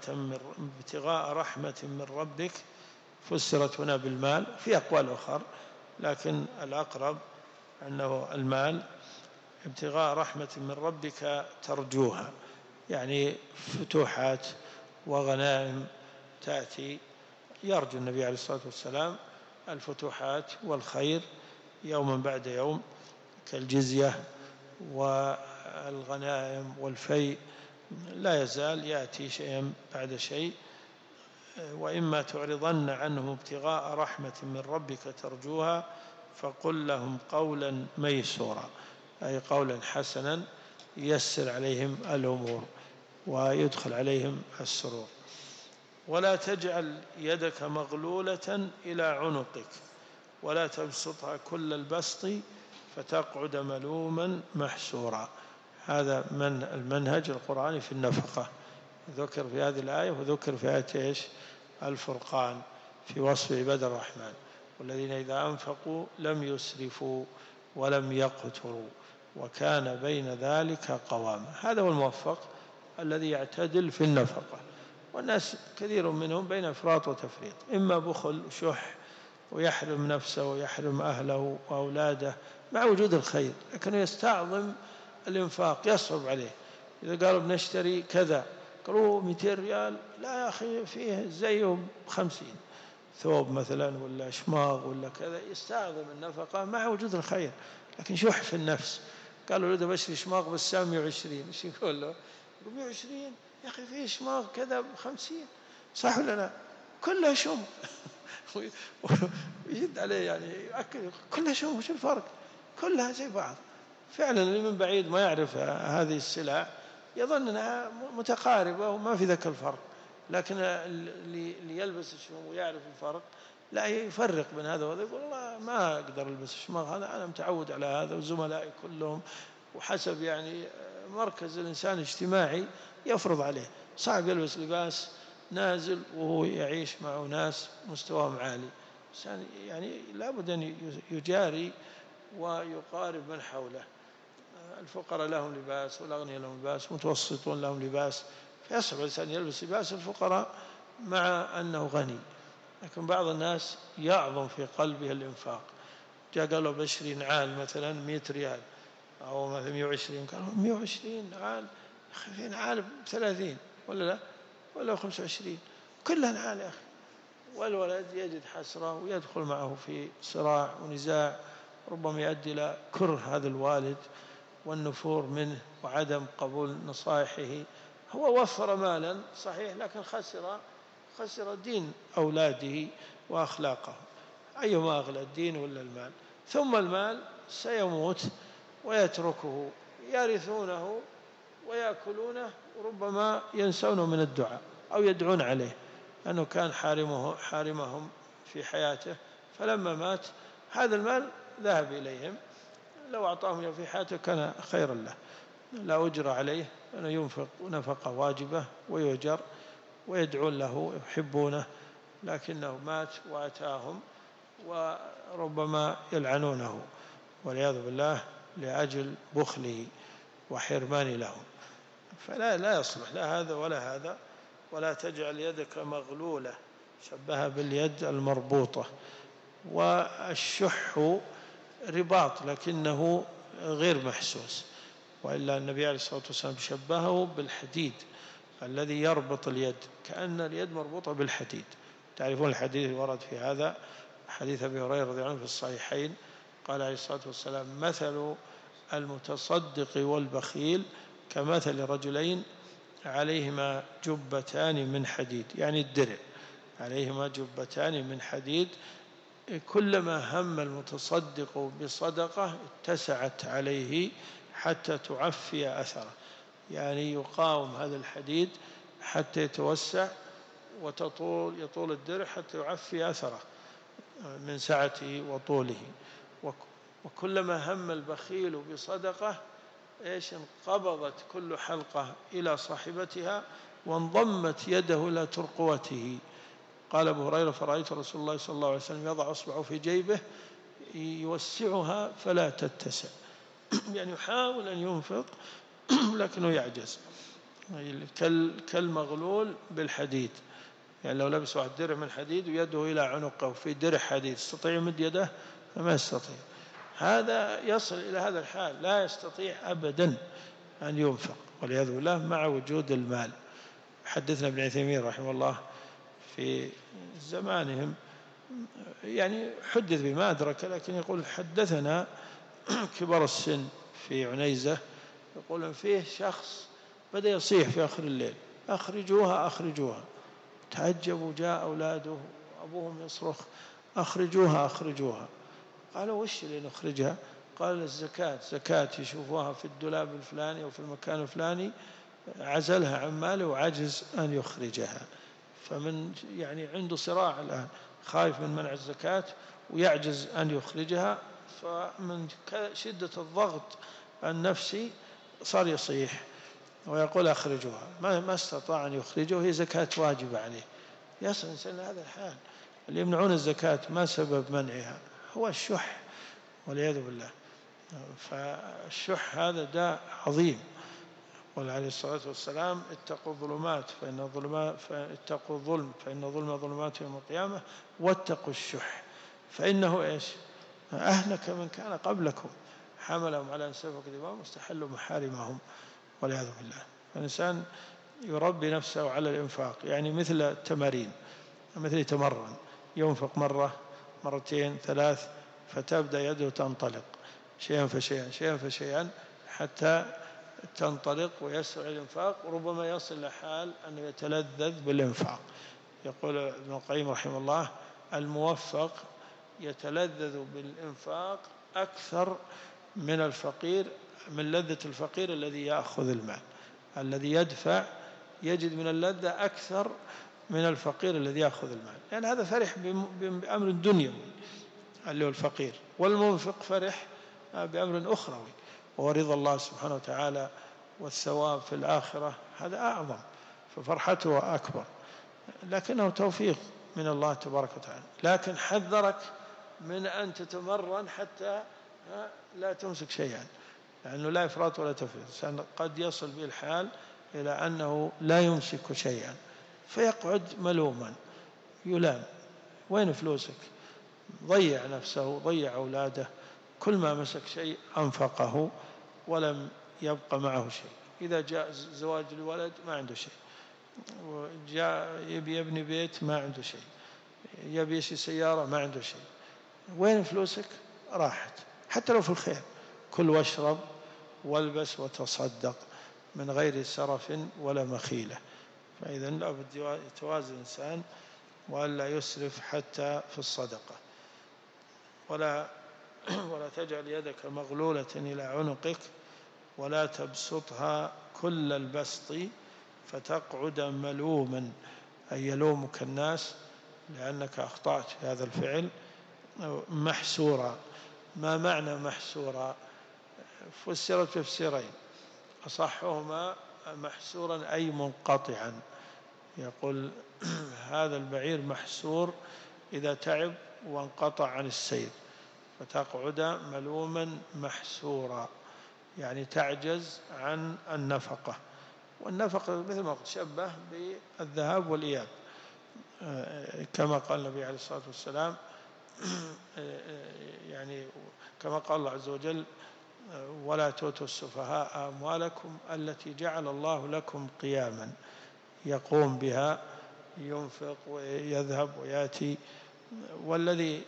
رحمة من ربك، فسرت هنا بالمال، في أقوال أخرى لكن الأقرب أنه المال. ابتغاء رحمة من ربك ترجوها، يعني فتوحات وغنائم تأتي، يرجو النبي عليه الصلاة والسلام الفتوحات والخير يوما بعد يوم، كالجزية والغنائم والفيء، لا يزال يأتي شيئا بعد شيء. وإما تعرضن عنهم ابتغاء رحمة من ربك ترجوها فقل لهم قولا ميسورا، أي قولا حسنا ييسر عليهم الأمور ويدخل عليهم السرور. ولا تجعل يدك مغلولة إلى عنقك ولا تبسطها كل البسط فتقعد ملوما محسورا. هذا من المنهج القرآني في النفقة، ذكر في هذه الآية وذكر في آية الفرقان في وصف عباد الرحمن: والذين إذا أنفقوا لم يسرفوا ولم يقتروا وكان بين ذلك قواما. هذا هو الموفق الذي يعتدل في النفقة. والناس كثير منهم بين إفراط وتفريط، إما بخل وشح ويحرم نفسه ويحرم أهله وأولاده مع وجود الخير، لكنه يستعظم الإنفاق، يصعب عليه. إذا قالوا بنشتري كذا، قالوا 200 ريال، لا يا أخي فيه زيه ب50، ثوب مثلا ولا شماغ ولا كذا، يستعظم النفقة مع وجود الخير، لكن شح في النفس. قالوا له بشري شماغ بس 120، ايش يقول له؟ يقول 120 يا أخي فيه شماغ كذا ب50، صح ولا لا؟ كلها شم ويجد عليه يعني يؤكد كلها شم، وش الفرق؟ كلها زي بعض. فعلا اللي من بعيد ما يعرف هذه السلع يظن أنها متقاربة وما في ذاك الفرق، لكن اللي يلبس الشماغ ويعرف الفرق لا يفرق بين هذا وهذا، يقول والله ما أقدر ألبس الشماغ هذا، أنا متعود على هذا وزملائي كلهم، وحسب يعني مركز الإنسان اجتماعي يفرض عليه، صعب يلبس لباس نازل وهو يعيش مع ناس مستواهم عالي. يعني لابد أن يجاري ويقارب من حوله. الفقراء لهم لباس والأغنياء لهم لباس والمتوسطون لهم لباس، فيصعب الإنسان يلبس لباس الفقراء مع أنه غني. لكن بعض الناس يعظم في قلبه الإنفاق، جاء قال له بشري نعال مثلا 100 ريال أو مثلا 120، قالوا 120 نعال، يا أخي في نعال ب30 ولا لا ولا 25، كلها نعال يا أخي. والولد يجد حسرة ويدخل معه في صراع ونزاع، ربما يؤدي إلى كره هذا الوالد والنفور منه وعدم قبول نصائحه. هو وفر مالا صحيح، لكن خسر دين أولاده وأخلاقهم. أيهما أغلى، الدين ولا المال؟ ثم المال سيموت ويتركه، يرثونه ويأكلونه، وربما ينسونه من الدعاء أو يدعون عليه أنه كان حارمهم في حياته، فلما مات هذا المال ذهب إليهم، لو أعطاهم في حياته كان خيرا له، لا أجر عليه، أنه ينفق نفقة واجبة ويؤجر ويدعون له يحبونه، لكنه مات وأتاهم وربما يلعنونه والعياذ بالله لأجل بخله وحرمان لهم. فلا يصلح لا هذا ولا هذا. ولا تجعل يدك مغلولة، شبهها باليد المربوطة. والشح رباط لكنه غير محسوس، وإلا النبي عليه الصلاة والسلام شبهه بالحديد الذي يربط اليد، كأن اليد مربوطة بالحديد. تعرفون الحديث ورد في هذا، حديث أبي هريرة رضي الله عنه في الصحيحين، قال عليه الصلاة والسلام مثل المتصدق والبخيل كمثل رجلين عليهما جبتان من حديد، يعني الدرع عليهما جبتان من حديد، كلما هم المتصدق بصدقة اتسعت عليه حتى تعفي أثره، يعني يقاوم هذا الحديد حتى يتوسع يطول الدرع حتى يعفي أثره من سعته وطوله. وكلما هم البخيل بصدقة انقبضت كل حلقة إلى صاحبتها وانضمت يده إلى ترقوته. قال أبو هريرة فرأيت رسول الله صلى الله عليه وسلم يضع أصبعه في جيبه يوسعها فلا تتسع يعني يحاول أن ينفق لكنه يعجز، كالمغلول بالحديد. يعني لو لبس واحد درع من حديد ويده إلى عنقه وفي درع حديد يستطيع يمد يده؟ فما يستطيع. هذا يصل إلى هذا الحال، لا يستطيع أبدا أن ينفق والعياذ بالله مع وجود المال. حدثنا ابن عثيمين رحمه الله في زمانهم، يعني حدث بما أدرك، لكن يقول حدثنا كبار السن في عنيزة، يقول فيه شخص بدأ يصيح في آخر الليل أخرجوها أخرجوها، تعجبوا، جاء أولاده أبوهم يصرخ أخرجوها أخرجوها. قالوا وش اللي نخرجها؟ قال الزكاة، زكاة يشوفوها في الدولاب الفلاني أو في المكان الفلاني، عزلها عن ماله وعجز أن يخرجها، فمن يعني عنده صراع الآن، خايف من منع الزكاة ويعجز أن يخرجها، فمن شدة الضغط النفسي صار يصيح ويقول أخرجوها، ما استطاع أن يخرجه، هي زكاة واجبة عليه. يصل الإنسان هذا الحال. اللي يمنعون الزكاة ما سبب منعها؟ هو الشح والعياذ بالله. فالشح هذا داء عظيم. قال عليه الصلاة والسلام اتقوا الظلمات اتقوا الظلم فإن الظلم ظلمات يوم القيامة، واتقوا الشح فإنه أهلك من كان قبلكم حملهم على أن سفكوا دماءهم واستحلوا محارمهم والعياذ بالله. فالإنسان يربي نفسه على الإنفاق، يعني مثل التمارين، مثل يتمرن، ينفق مرة مرتين ثلاث، فتبدأ يده تنطلق شيئا فشيئا شيئا فشيئا حتى تنطلق ويسرع الإنفاق، وربما يصل إلى حال أنه يتلذذ بالإنفاق. يقول ابن القيم رحمه الله: الموفق يتلذذ بالإنفاق أكثر من الفقير، من لذة الفقير الذي يأخذ المال. الذي يدفع يجد من اللذة أكثر من الفقير الذي يأخذ المال، لأن هذا فرح بأمر دنيوي اللي هو الفقير، والمنفق فرح بأمر أخروي وهو رضا الله سبحانه وتعالى والثواب في الآخرة، هذا أعظم، ففرحته أكبر، لكنه توفيق من الله تبارك وتعالى. لكن حذرك من أن تتمرن حتى لا تمسك شيئا، لأنه لا إفراط ولا تفريط، قد يصل به الحال إلى أنه لا يمسك شيئا فيقعد ملوما يلام: وين فلوسك؟ ضيع نفسه، ضيع أولاده، كل ما مسك شيء أنفقه ولم يبقى معه شيء. إذا جاء زواج الولد ما عنده شيء، وجاء يبي يبني بيت ما عنده شيء، يبي يشتري سيارة ما عنده شيء. وين فلوسك؟ راحت. حتى لو في الخير: كل واشرب والبس وتصدق من غير سرف ولا مخيلة. فإذا لابد يتوازن الإنسان وألا يسرف حتى في الصدقة. ولا تجعل يدك مغلولة إلى عنقك ولا تبسطها كل البسط فتقعد ملوما، أي يلومك الناس لأنك أخطأت في هذا الفعل. محسورا. ما معنى محسورا؟ فسرت تفسيرين: أصحهما محسورا أي منقطعا. يقول: هذا البعير محسور إذا تعب وانقطع عن السير، فتقعد ملوما محسورا، يعني تعجز عن النفقة. والنفقة مثل ما قلت شبه بالذهاب والإياب، كما قال النبي عليه الصلاة والسلام، يعني كما قال الله عز وجل: ولا تؤتوا السفهاء أموالكم التي جعل الله لكم قياما. يقوم بها، ينفق ويذهب ويأتي. والذي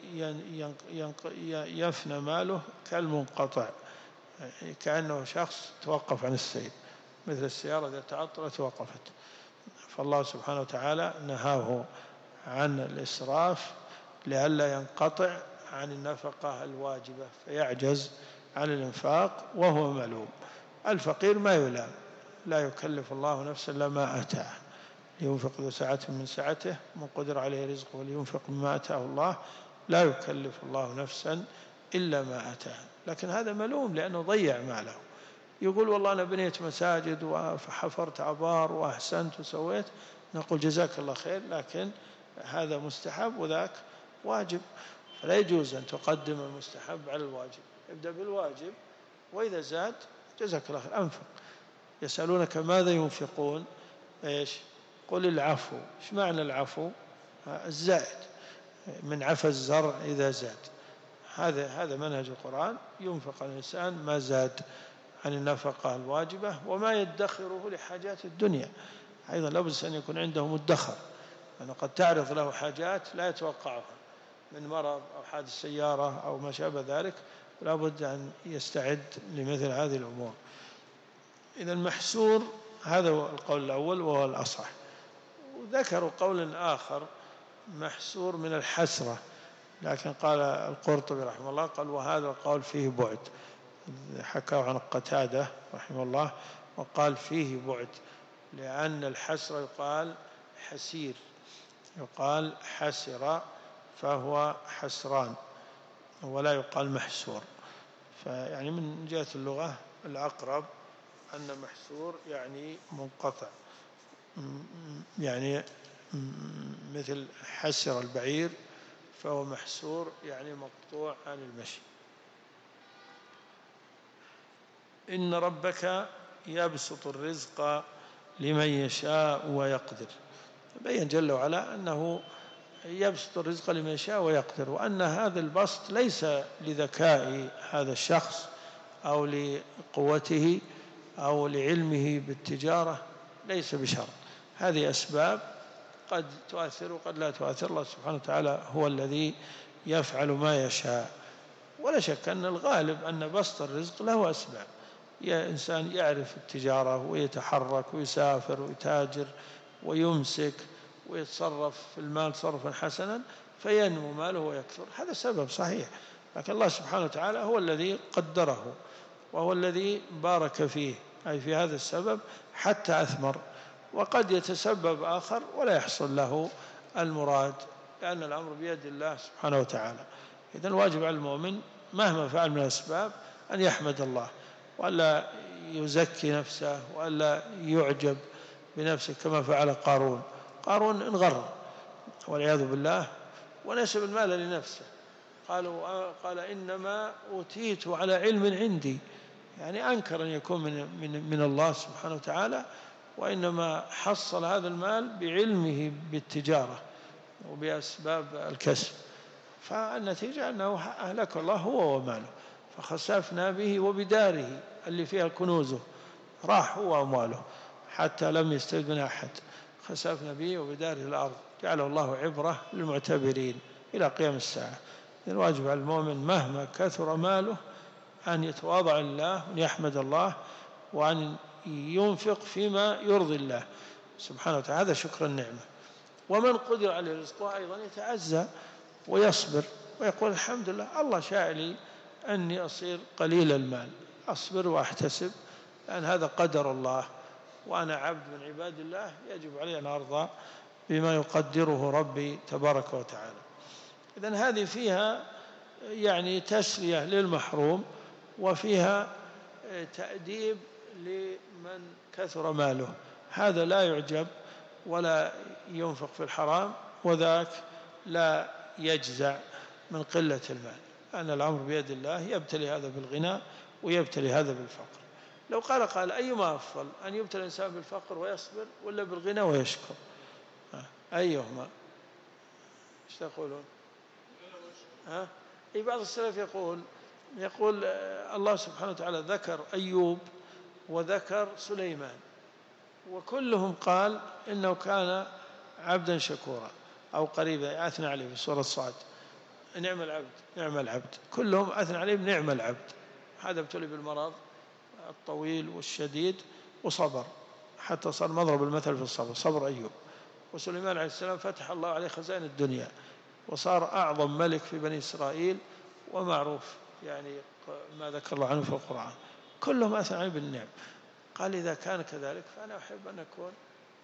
يفنى ماله كالمنقطع، كأنه شخص توقف عن السير، مثل السيارة إذا تعطلت وقفت. فالله سبحانه وتعالى نهاه عن الإسراف لئلا ينقطع عن النفقة الواجبة فيعجز عن الإنفاق وهو ملوم. الفقير ما يلام، لا يكلف الله نفسا إلا ما آتاه، لينفق ذو سعة من سعته، من قدر عليه رزقه ولينفق مما آتاه الله، لا يكلف الله نفسا إلا ما آتاه. لكن هذا ملوم لأنه ضيع ماله. يقول: والله أنا بنيت مساجد وحفرت آبار وأحسنت وسويت، نقول: جزاك الله خير، لكن هذا مستحب وذاك واجب، فلا يجوز أن تقدم المستحب على الواجب. ابدأ بالواجب، وإذا زاد جزاك الله خير أنفق. يسألونك ماذا ينفقون؟ إيش؟ قل العفو. إيش معنى العفو؟ الزائد، من عفى الزرع إذا زاد. هذا منهج القرآن، ينفق الإنسان ما زاد عن النفقة الواجبة وما يدخره لحاجات الدنيا. أيضا لابد أن يكون عنده مدخر، لأنه قد تعرض له حاجات لا يتوقعها من مرض أو حادث سيارة أو ما شابه ذلك، لابد أن يستعد لمثل هذه الأمور. إذا المحسور هذا هو القول الأول وهو الأصح. وذكروا قول آخر محسور من الحسرة، لكن قال القرطبي رحمه الله قال: وهذا القول فيه بعد. حكاه عن قتادة رحمه الله وقال فيه بعد، لأن الحسرة يقال حسير، يقال حسر فهو حسران، ولا يقال محسور. فيعني من جهة اللغة الأقرب أن محسور يعني منقطع، يعني مثل حسر البعير فهو محسور يعني مقطوع عن المشي. إن ربك يبسط الرزق لمن يشاء ويقدر. بين جل وعلا أنه يبسط الرزق لمن يشاء ويقدر، وأن هذا البسط ليس لذكاء هذا الشخص أو لقوته أو لعلمه بالتجارة، ليس بشرط. هذه أسباب قد تؤثر وقد لا تؤثر. الله سبحانه وتعالى هو الذي يفعل ما يشاء. ولا شك أن الغالب أن بسط الرزق له أسباب. يا إنسان يعرف التجارة ويتحرك ويسافر ويتاجر ويمسك ويتصرف في المال تصرفا حسنا فينمو ماله ويكثر، هذا سبب صحيح، لكن الله سبحانه وتعالى هو الذي قدره وهو الذي بارك فيه، أي في هذا السبب حتى أثمر. وقد يتسبب آخر ولا يحصل له المراد، لأن الأمر بيد الله سبحانه وتعالى. إذن الواجب على المؤمن مهما فعل من الأسباب أن يحمد الله، وألا يزكي نفسه، وألا يعجب بنفسه كما فعل قارون. قارون انغر والعياذ بالله ونسب المال لنفسه، قال إنما أوتيت على علم عندي، يعني أنكر أن يكون من الله سبحانه وتعالى، وإنما حصل هذا المال بعلمه بالتجارة وبأسباب الكسب، فالنتيجة أنه أهلك الله هو وماله. فخسفنا به وبداره اللي فيها كنوزه، راح هو وأمواله حتى لم يستفد أحد. خسفنا به وبداره الأرض، جعله الله عبرة للمعتبرين إلى قيام الساعة. الواجب على المؤمن مهما كثر ماله أن يتواضع لله وأن يحمد الله وأن ينفق فيما يرضي الله سبحانه وتعالى، هذا شكر النعمة. ومن قدر عليه رزقه أيضا يتعزى ويصبر ويقول الحمد لله، الله شاء لي أني أصير قليل المال، أصبر وأحتسب، لأن هذا قدر الله وأنا عبد من عباد الله، يجب علي أن أرضى بما يقدره ربي تبارك وتعالى. إذن هذه فيها يعني تسلية للمحروم، وفيها تأديب لمن كثر ماله، هذا لا يعجب ولا ينفق في الحرام، وذاك لا يجزع من قلة المال، لأن الأمر بيد الله، يبتلي هذا بالغنى ويبتلي هذا بالفقر. لو قال أيما أفضل، أن يبتلي الإنسان بالفقر ويصبر ولا بالغنى ويشكر؟ أيهما؟ ايش تقولون؟ بعض السلف يقول الله سبحانه وتعالى ذكر أيوب وذكر سليمان، وكلهم قال إنه كان عبدا شكورا أو قريبا، أثنى عليه في سورة صاد، نعم العبد نعم العبد، كلهم أثنى عليه بنعم العبد. هذا ابتلي بالمرض الطويل والشديد وصبر حتى صار مضرب المثل في الصبر، صبر أيوب. وسليمان عليه السلام فتح الله عليه خزائن الدنيا وصار أعظم ملك في بني إسرائيل، ومعروف يعني ما ذكر الله عنه في القرآن، كلهم أثنى عليه بالنعم. قال إذا كان كذلك فأنا أحب أن أكون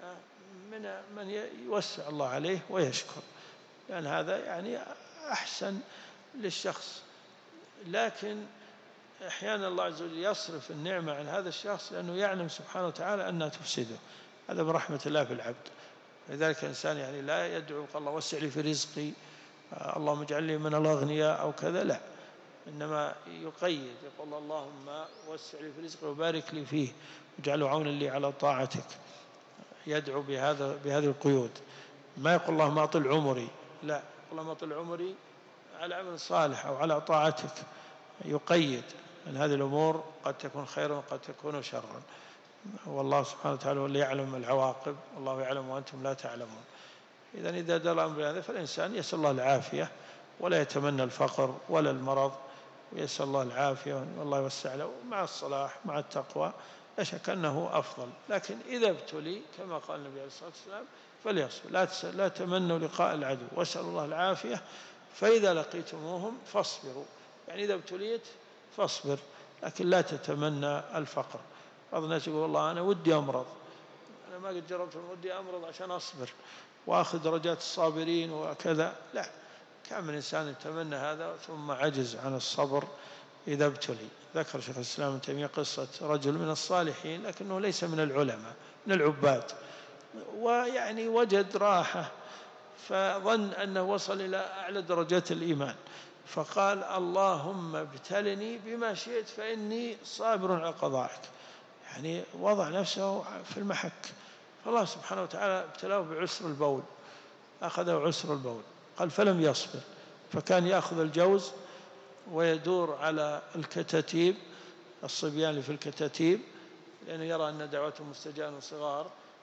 من يوسع الله عليه ويشكر، لأن هذا يعني أحسن للشخص. لكن أحيانا الله عز وجل يصرف النعمة عن هذا الشخص لأنه يعلم سبحانه وتعالى أنها تفسده، هذا برحمة الله في العبد. لذلك الإنسان يعني لا يدعو قال الله وسع لي في رزقي، اللهم اجعل لي من الأغنياء أو كذا، لا، إنما يقيد، يقول اللهم وسع لي في رزقي وبارك لي فيه واجعله عونا لي على طاعتك، يدعو بهذه القيود. ما يقول اللهم أطل عمري، لا، اللهم أطل عمري على عمل صالح أو على طاعتك، يقيد أن هذه الأمور قد تكون خيرا وقد تكون شرا، والله سبحانه وتعالى هو اللي يعلم العواقب، والله يعلم وأنتم لا تعلمون. إذا دل الأمر بهذا فالإنسان يسأل الله العافية ولا يتمنى الفقر ولا المرض، ويسأل الله العافية والله يوسع له مع الصلاح مع التقوى، لا شك أنه أفضل. لكن إذا ابتلي كما قال النبي عليه الصلاة والسلام فليصبر، لا تمنوا لقاء العدو واسألوا الله العافية، فإذا لقيتموهم فاصبروا، يعني إذا ابتليت فاصبر، لكن لا تتمنى الفقر. بعض الناس يقول والله أنا ودي أمرض، أنا ما قد جربت، ودي أمرض عشان أصبر وأخذ درجات الصابرين وكذا، لا، كم من إنسان يتمنى هذا ثم عجز عن الصبر إذا ابتلي. ذكر شيخ الإسلام ابن تيمية قصة رجل من الصالحين لكنه ليس من العلماء، من العباد، ويعني وجد راحة فظن أنه وصل إلى أعلى درجات الإيمان، فقال اللهم ابتلني بما شئت فإني صابر على قضائك، يعني وضع نفسه في المحك. فالله سبحانه وتعالى ابتلاه بعسر البول، أخذه عسر البول، قال فلم يصبر، فكان يأخذ الجوز ويدور على الكتاتيب، الصبيان اللي في الكتاتيب، لأنه يرى أن دعوتهم مستجابة صغار،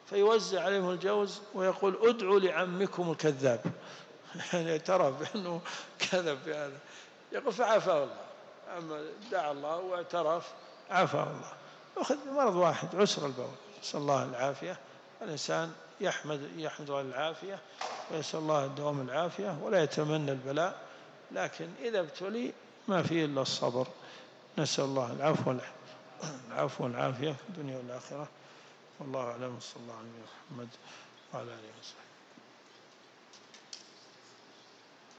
فيوزع عليهم الجوز ويقول ادعوا لعمكم الكذاب يعني اعترف بأنه كذب بهذا، يقول فعافاه الله. أما دعا الله واعترف عافاه الله. أخذ مرض واحد عسر البول، نسأل الله العافية. الإنسان يحمد الله العافية ويسأل الله الدوام العافية ولا يتمنى البلاء، لكن إذا ابتلي ما فيه إلا الصبر. نسأل الله العفو والعافية في الدنيا والآخرة. والله أعلم. صلى الله عليه محمد وعلى آله وصحبه.